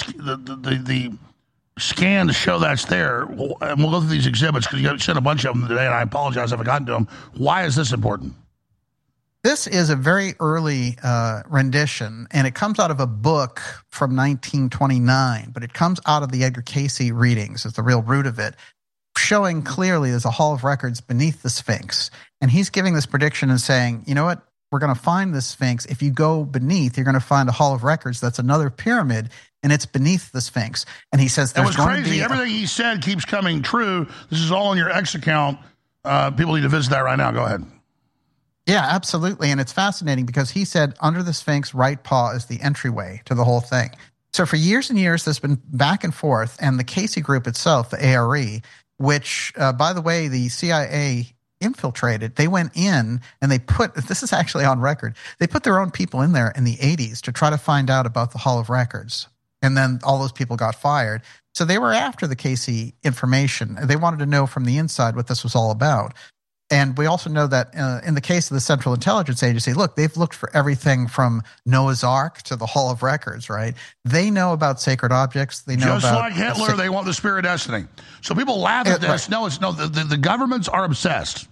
B: scan to show that's there. And we'll go through these exhibits, because you sent a bunch of them today, and I apologize if I gotten to them. Why is this important?
C: This is a very early rendition, and it comes out of a book from 1929, but it comes out of the Edgar Cayce readings as the real root of it, showing clearly there's a Hall of Records beneath the Sphinx. And he's giving this prediction and saying, you know what, we're going to find this Sphinx. If you go beneath, you're going to find a Hall of Records that's another pyramid, and it's beneath the Sphinx. And he says there's going to be...
B: Everything he said keeps coming true. This is all on your X account. People need to visit that right now. Go ahead.
C: Yeah, absolutely. And it's fascinating because he said under the Sphinx, right paw is the entryway to the whole thing. So for years and years, there's been back and forth. And the Cayce group itself, the ARE, which, by the way, the CIA infiltrated, they went in and they this is actually on record, they put their own people in there in the 80s to try to find out about the Hall of Records. And then all those people got fired. So they were after the Cayce information. They wanted to know from the inside what this was all about. And we also know that in the case of the Central Intelligence Agency, look, they've looked for everything from Noah's Ark to the Hall of Records, right? They know about sacred objects. They know
B: just
C: about
B: like Hitler, they want the spirit of destiny. So people laugh at this. Right. No, the governments are obsessed.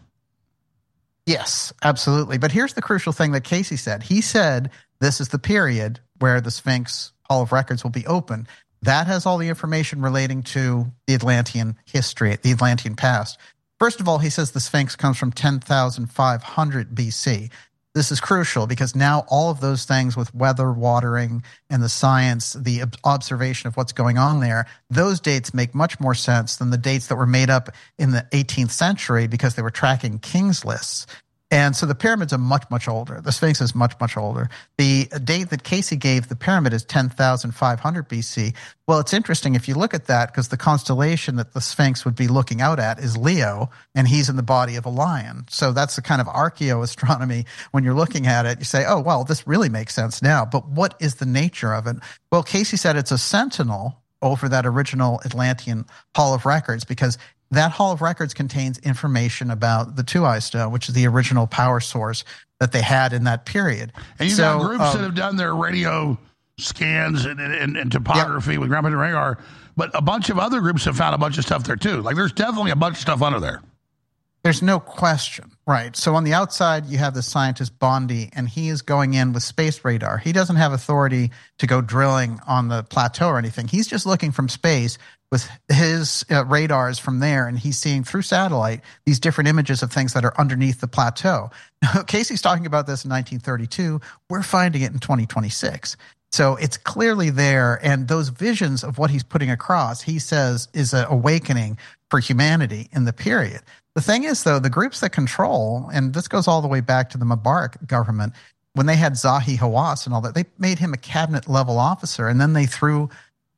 C: Yes, absolutely. But here's the crucial thing that Cayce said. He said this is the period where the Sphinx Hall of Records will be open. That has all the information relating to the Atlantean history, the Atlantean past. First of all, he says the Sphinx comes from 10,500 BC. This is crucial because now all of those things with weather, watering, and the science, the observation of what's going on there, those dates make much more sense than the dates that were made up in the 18th century because they were tracking kings lists. And so the pyramids are much, much older. The Sphinx is much, much older. The date that Cayce gave the pyramid is 10,500 BC. Well, it's interesting if you look at that because the constellation that the Sphinx would be looking out at is Leo, and he's in the body of a lion. So that's the kind of archaeoastronomy. When you're looking at it, you say, oh, well, this really makes sense now. But what is the nature of it? Well, Cayce said it's a sentinel over that original Atlantean Hall of Records because that Hall of Records contains information about the Tuai Stone, which is the original power source that they had in that period.
B: And you've got groups that have done their radio scans and topography with Grandpa radar, but a bunch of other groups have found a bunch of stuff there too. Like there's definitely a bunch of stuff under there.
C: There's no question, right? So on the outside, you have the scientist Bondi, and he is going in with space radar. He doesn't have authority to go drilling on the plateau or anything. He's just looking from space with his radars from there, and he's seeing through satellite these different images of things that are underneath the plateau. Casey's talking about this in 1932. We're finding it in 2026. So it's clearly there, and those visions of what he's putting across, he says, is an awakening for humanity in the period. The thing is, though, the groups that control, and this goes all the way back to the Mubarak government, when they had Zahi Hawass and all that, they made him a cabinet level officer, and then they threw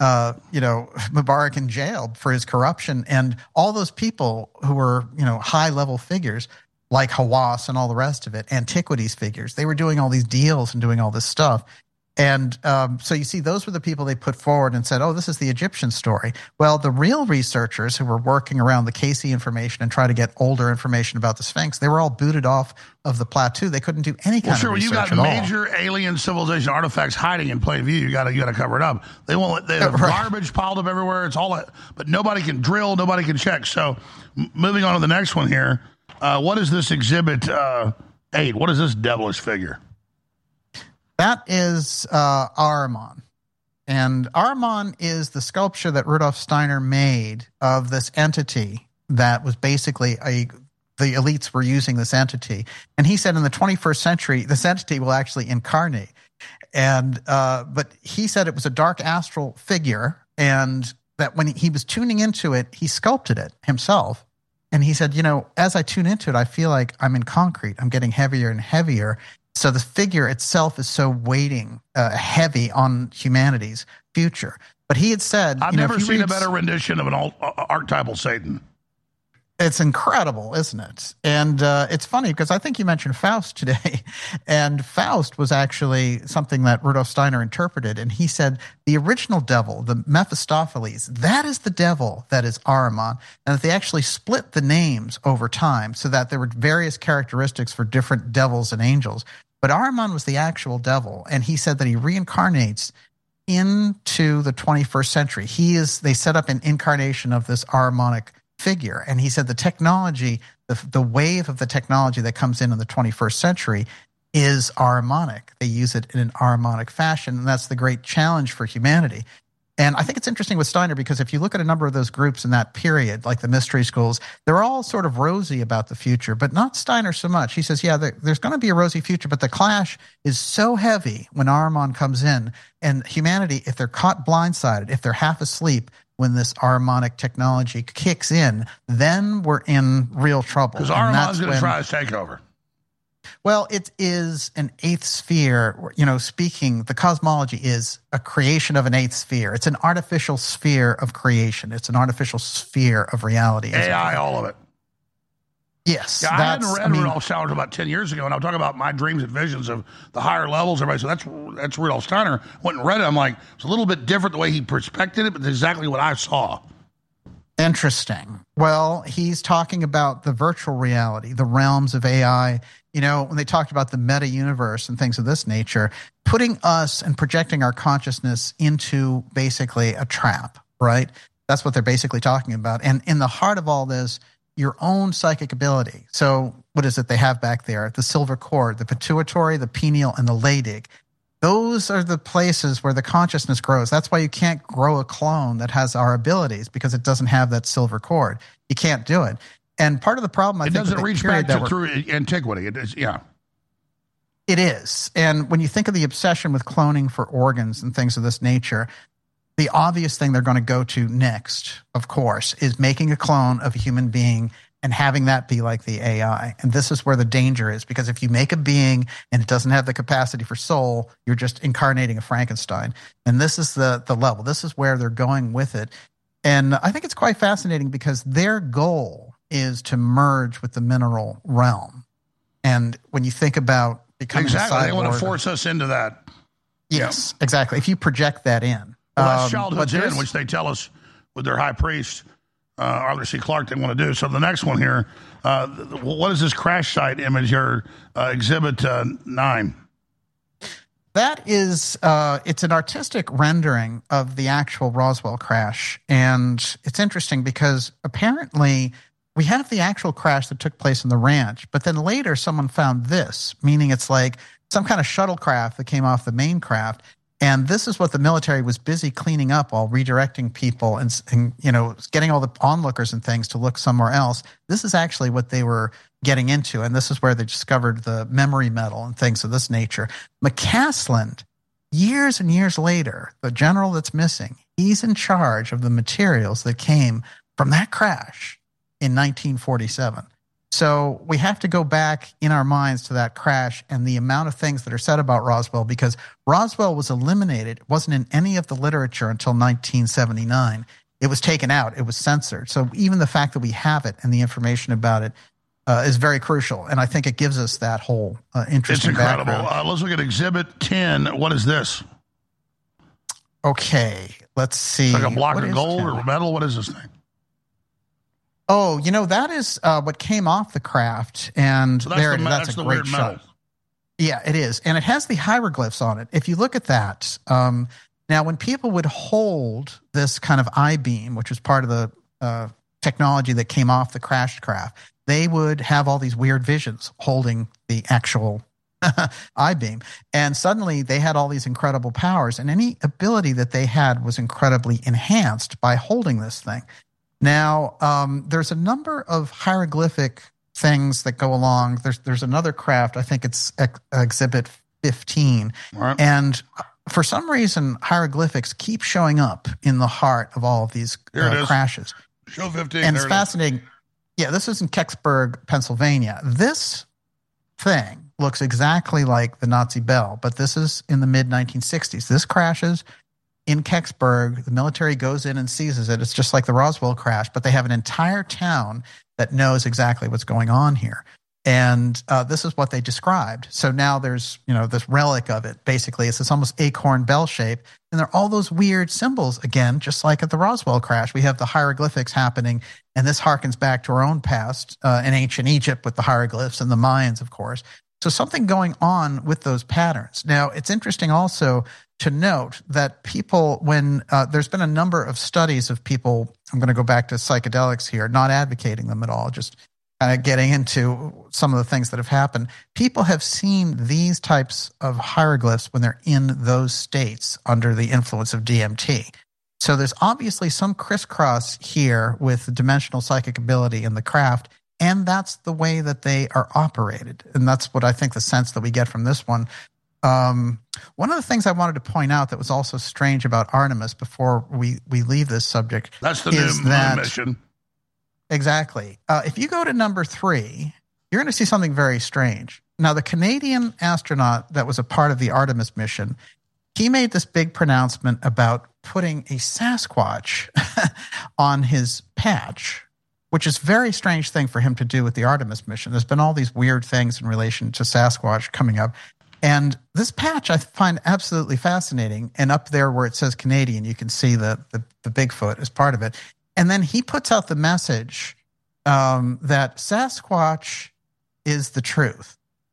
C: Mubarak in jail for his corruption. And all those people who were, high level figures like Hawass and all the rest of it, antiquities figures, they were doing all these deals and doing all this stuff. And so you see, those were the people they put forward and said, oh, this is the Egyptian story. Well, the real researchers who were working around the Casey information and try to get older information about the Sphinx, they were all booted off of the plateau. They couldn't do any kind of research at all.
B: Well, sure, you got major alien civilization artifacts hiding in plain view. You got to cover it up. They won't. They have garbage piled up everywhere. It's all, but nobody can drill. Nobody can check. So, moving on to the next one here. What is this Exhibit 8? What is this devilish figure?
C: That is Ahriman. And Ahriman is the sculpture that Rudolf Steiner made of this entity that was basically the elites were using this entity. And he said in the 21st century, this entity will actually incarnate. And but he said it was a dark astral figure, and that when he was tuning into it, he sculpted it himself. And he said, as I tune into it, I feel like I'm in concrete. I'm getting heavier and heavier. So the figure itself is so weighting heavy on humanity's future. But he had said,
B: I've never seen a better rendition of an archetypal Satan.
C: It's incredible, isn't it? And it's funny because I think you mentioned Faust today. And Faust was actually something that Rudolf Steiner interpreted. And he said the original devil, the Mephistopheles, that is the devil that is Ahriman. And that they actually split the names over time so that there were various characteristics for different devils and angels. But Ahriman was the actual devil. And he said that he reincarnates into the 21st century. They set up an incarnation of this Ahrimanic figure. And he said the technology, the wave of the technology that comes in the 21st century is Ahrimanic. They use it in an Ahrimanic fashion, and that's the great challenge for humanity. And I think it's interesting with Steiner because if you look at a number of those groups in that period, like the mystery schools, they're all sort of rosy about the future, but not Steiner so much. He says, yeah, there's going to be a rosy future, but the clash is so heavy when Ahriman comes in, and humanity, if they're caught blindsided, if they're half asleep, when this Ahrimanic technology kicks in, then we're in real trouble.
B: Because Ahriman's going to try to take over.
C: Well, it is an eighth sphere. Speaking, the cosmology is a creation of an eighth sphere. It's an artificial sphere of creation. It's an artificial sphere of reality.
B: AI, all of it.
C: Yes.
B: Yeah, I hadn't read Rudolf Steiner about 10 years ago, and I'm talking about my dreams and visions of the higher levels. Everybody said, that's Rudolf Steiner. Went and read it. I'm like, it's a little bit different the way he perspected it, but it's exactly what I saw.
C: Interesting. Well, he's talking about the virtual reality, the realms of AI. When they talked about the meta universe and things of this nature, putting us and projecting our consciousness into basically a trap, right? That's what they're basically talking about. And in the heart of all this, your own psychic ability. So what is it they have back there? The silver cord, the pituitary, the pineal, and the Leydig. Those are the places where the consciousness grows. That's why you can't grow a clone that has our abilities, because it doesn't have that silver cord. You can't do it. And part of the problem, I think,
B: it doesn't reach back through antiquity. It is, yeah.
C: It is. And when you think of the obsession with cloning for organs and things of this nature, the obvious thing they're going to go to next, of course, is making a clone of a human being and having that be like the AI. And this is where the danger is, because if you make a being and it doesn't have the capacity for soul, you're just incarnating a Frankenstein. And this is the level. This is where they're going with it. And I think it's quite fascinating because their goal is to merge with the mineral realm. And when you think about becoming a cyborg,
B: they want to force us into that.
C: Yes, exactly. If you project that in.
B: Well, that's childhood's end, which they tell us with their high priest, Arthur C. Clarke, they want to do. So the next one here, what is this crash site image here, Exhibit 9?
C: That is, it's an artistic rendering of the actual Roswell crash. And it's interesting because apparently we have the actual crash that took place in the ranch, but then later someone found this, meaning it's like some kind of shuttlecraft that came off the main craft. And this is what the military was busy cleaning up while redirecting people and getting all the onlookers and things to look somewhere else. This is actually what they were getting into, and this is where they discovered the memory metal and things of this nature. McCaslin, years and years later, the general that's missing, he's in charge of the materials that came from that crash in 1947. So we have to go back in our minds to that crash and the amount of things that are said about Roswell, because Roswell was eliminated. It wasn't in any of the literature until 1979. It was taken out. It was censored. So even the fact that we have it and the information about it is very crucial. And I think it gives us that whole interesting
B: background. It's incredible.
C: background.
B: Let's look at Exhibit 10. What is this?
C: Okay, let's see.
B: It's like a block
C: What
B: of
C: is
B: gold
C: 10?
B: or metal. What is this thing?
C: Oh, that is what came off the craft. And
B: So that's
C: that's a
B: the
C: great
B: weird
C: shot.
B: metal.
C: Yeah, it is. And it has the hieroglyphs on it. If you look at that, now when people would hold this kind of I-beam, which was part of the technology that came off the crashed craft, they would have all these weird visions holding the actual I-beam. And suddenly they had all these incredible powers, and any ability that they had was incredibly enhanced by holding this thing. Now, there's a number of hieroglyphic things that go along. There's another craft, I think it's Exhibit 15.
B: Right.
C: And for some reason, hieroglyphics keep showing up in the heart of all of these crashes.
B: Show 15.
C: And it's fascinating. Yeah, this is in Kecksburg, Pennsylvania. This thing looks exactly like the Nazi bell, but this is in the mid-1960s. This crashes in Kecksburg. The military goes in and seizes it. It's just like the Roswell crash, but they have an entire town that knows exactly what's going on here. And this is what they described. So now there's, this relic of it. Basically, it's this almost acorn bell shape. And there are all those weird symbols, again, just like at the Roswell crash. We have the hieroglyphics happening, and this harkens back to our own past in ancient Egypt with the hieroglyphs and the Mayans, of course. So something going on with those patterns. Now, it's interesting also to note that people, when there's been a number of studies of people, I'm going to go back to psychedelics here, not advocating them at all, just kind of getting into some of the things that have happened. People have seen these types of hieroglyphs when they're in those states under the influence of DMT. So there's obviously some crisscross here with dimensional psychic ability in the craft, and that's the way that they are operated. And that's what I think the sense that we get from this one. One of the things I wanted to point out that was also strange about Artemis before we leave this subject.
B: That's the new mission.
C: Exactly. If you go to number 3, you're going to see something very strange. Now, the Canadian astronaut that was a part of the Artemis mission, he made this big pronouncement about putting a Sasquatch on his patch, which is a very strange thing for him to do with the Artemis mission. There's been all these weird things in relation to Sasquatch coming up. And this patch I find absolutely fascinating. And up there where it says Canadian, you can see the Bigfoot as part of it. And then he puts out the message that Sasquatch is the truth.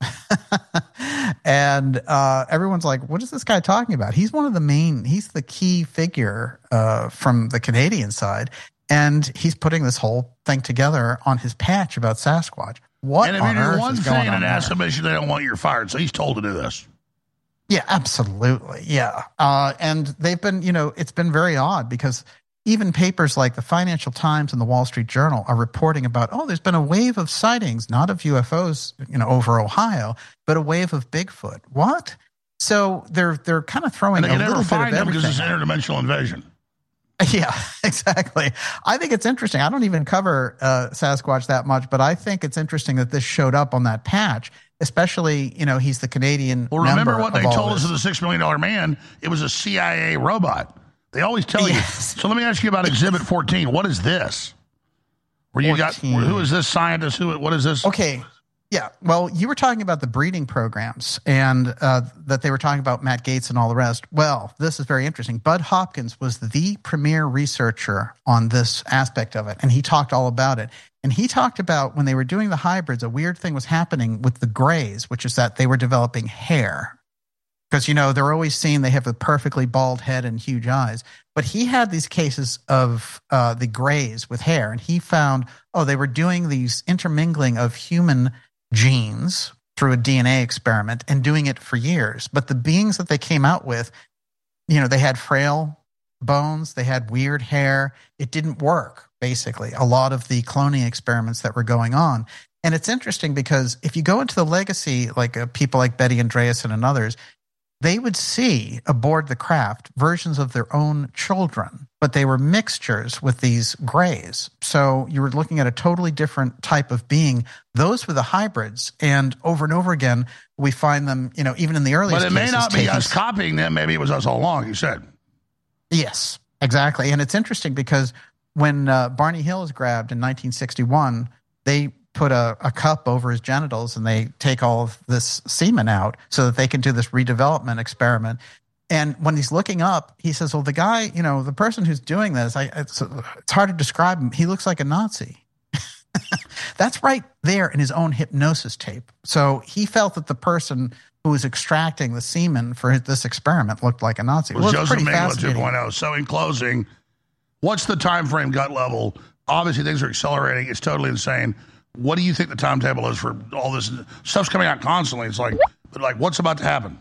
C: And everyone's like, what is this guy talking about? He's he's the key figure from the Canadian side. And he's putting this whole thing together on his patch about Sasquatch. What
B: and
C: on earth
B: one
C: is
B: thing
C: going
B: in
C: on
B: an
C: there?
B: NASA mission, they don't want you fired. So he's told to do this.
C: Yeah, absolutely. Yeah. And they've been, it's been very odd because even papers like the Financial Times and the Wall Street Journal are reporting about, there's been a wave of sightings, not of UFOs, over Ohio, but a wave of Bigfoot. What? So they're kind of throwing a little bit of everything.
B: Because it's an interdimensional invasion.
C: Yeah, exactly. I think it's interesting. I don't even cover Sasquatch that much, but I think it's interesting that this showed up on that patch, especially, he's the Canadian.
B: Well, remember what they told us of the $6 million man? It was a CIA robot. They always tell you. So let me ask you about Exhibit 14. What is this? Where you 14. Who is this scientist? What is this?
C: Okay. Yeah. Well, you were talking about the breeding programs and that they were talking about Matt Gaetz and all the rest. Well, this is very interesting. Bud Hopkins was the premier researcher on this aspect of it, and he talked all about it. And he talked about when they were doing the hybrids, a weird thing was happening with the grays, which is that they were developing hair. Because, they're always seen, they have a perfectly bald head and huge eyes. But he had these cases of the grays with hair, and he found, they were doing these intermingling of human genes through a DNA experiment and doing it for years. But the beings that they came out with, they had frail bones, they had weird hair. It didn't work, basically, a lot of the cloning experiments that were going on. And it's interesting because if you go into the legacy, like people like Betty Andreasson and others, they would see aboard the craft versions of their own children, but they were mixtures with these grays. so you were looking at a totally different type of being. Those were the hybrids. And over again, we find them, even in the earliest
B: cases. But it may not be us
C: us
B: copying them. Maybe it was us all along, you said.
C: Yes, exactly. And it's interesting because when Barney Hill was grabbed in 1961, they put a cup over his genitals and they take all of this semen out so that they can do this redevelopment experiment. And when he's looking up, he says, well, the guy, the person who's doing this, it's hard to describe him. He looks like a Nazi. That's right there in his own hypnosis tape. So he felt that the person who was extracting the semen for this experiment looked like a Nazi.
B: It was Joseph Mengele 2.0. So in closing, what's the time frame, gut level? Obviously, things are accelerating. It's totally insane. What do you think the timetable is for all this? Stuff's coming out constantly. It's like, what's about to happen?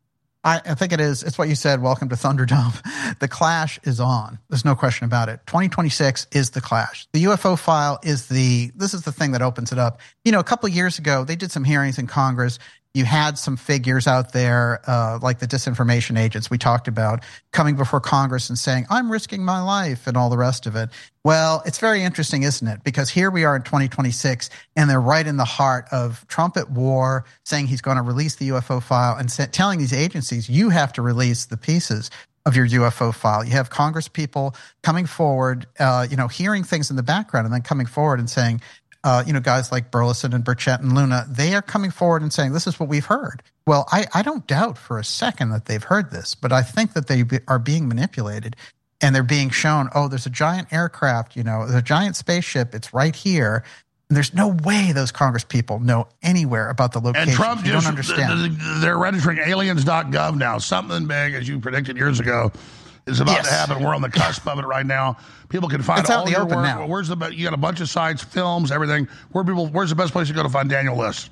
C: I think it is. It's what you said. Welcome to Thunderdome. The clash is on. There's no question about it. 2026 is the clash. The UFO file this is the thing that opens it up. A couple of years ago, they did some hearings in Congress. You had some figures out there, like the disinformation agents we talked about, coming before Congress and saying, I'm risking my life and all the rest of it. Well, it's very interesting, isn't it? Because here we are in 2026, and they're right in the heart of Trump at war, saying he's going to release the UFO file and telling these agencies, you have to release the pieces of your UFO file. You have Congress people coming forward, hearing things in the background and then coming forward and saying, guys like Burleson and Burchett and Luna, they are coming forward and saying, this is what we've heard. Well, I don't doubt for a second that they've heard this, but I think that they are being manipulated and they're being shown, there's a giant aircraft, there's a giant spaceship. It's right here. And there's no way those Congress people know anywhere about the location.
B: And Trump
C: don't understand.
B: They're registering aliens.gov now. Something big, as you predicted years ago, is about to happen. We're on the cusp of it right now. People can find all your work. Now. You got a bunch of sites, films, everything. Where's the best place to go to find Daniel Liss?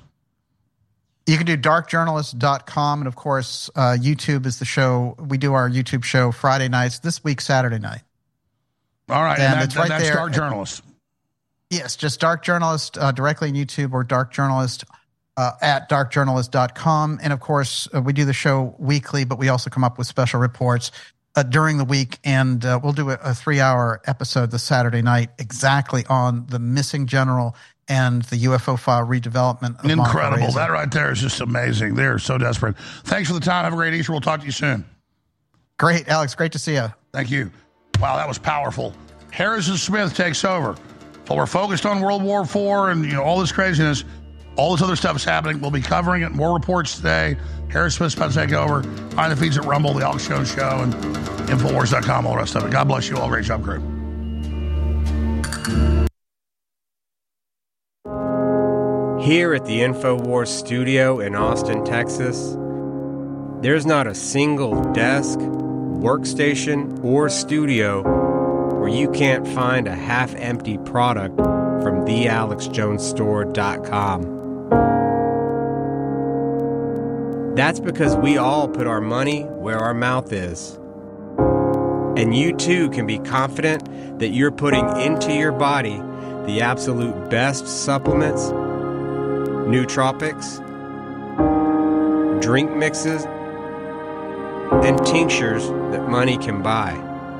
C: You can do darkjournalist.com. And of course, YouTube is the show. We do our YouTube show Friday nights, this week, Saturday night.
B: All right.
C: And that's right
B: that's
C: there.
B: Dark Journalist.
C: Yes, just Dark Journalist directly on YouTube or Dark Journalist at darkjournalist.com. And of course, we do the show weekly, but we also come up with special reports during the week, and we'll do a 3-hour episode this Saturday night exactly on the missing general and the UFO file redevelopment.
B: Incredible. That right there is just amazing. They're so desperate. Thanks for the time. Have a great Easter. We'll talk to you soon.
C: Great, Alex. Great to see you.
B: Thank you. Wow, that was powerful. Harrison Smith takes over. Well, we're focused on World War IV and all this craziness. All this other stuff is happening. We'll be covering it. More reports today. Harrison Smith's about to take over. Find the feeds at Rumble, the Alex Jones Show, and Infowars.com, all the rest of it. God bless you all. Great job, crew.
J: Here at the Infowars studio in Austin, Texas, there's not a single desk, workstation, or studio where you can't find a half-empty product from thealexjonesstore.com. That's because we all put our money where our mouth is. And you too can be confident that you're putting into your body the absolute best supplements, nootropics, drink mixes, and tinctures that money can buy.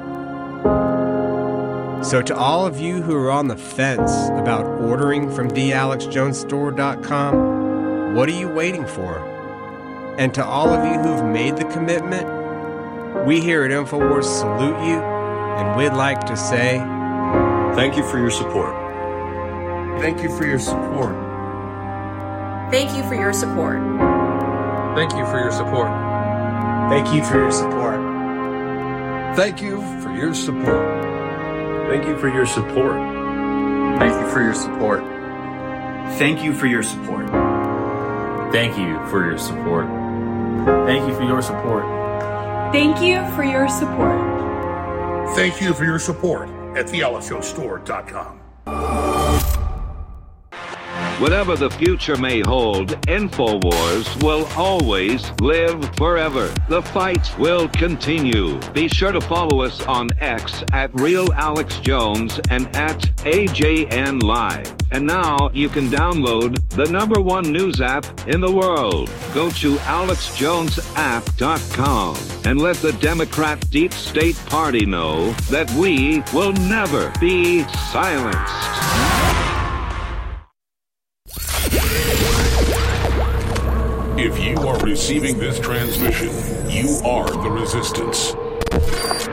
J: So to all of you who are on the fence about ordering from thealexjonesstore.com, what are you waiting for? And to all of you who've made the commitment, we here at InfoWars salute you, and we'd like to say,
K: thank you for your support.
L: Thank you for your support.
M: Thank you for your support.
L: Thank you for your support.
N: Thank you for your support.
K: Thank you for your support.
L: Thank you for your support.
N: Thank you for your support.
O: Thank you for your support.
P: Thank you for your support.
N: Thank you for your support.
M: Thank you for your support.
B: Thank you for your support at thealexjonesstore.com.
H: Whatever the future may hold, InfoWars will always live forever. The fight will continue. Be sure to follow us on X at RealAlexJones and at AJN Live. And now you can download the #1 news app in the world. Go to AlexJonesApp.com and let the Democrat Deep State Party know that we will never be silenced.
D: If you are receiving this transmission, you are the resistance.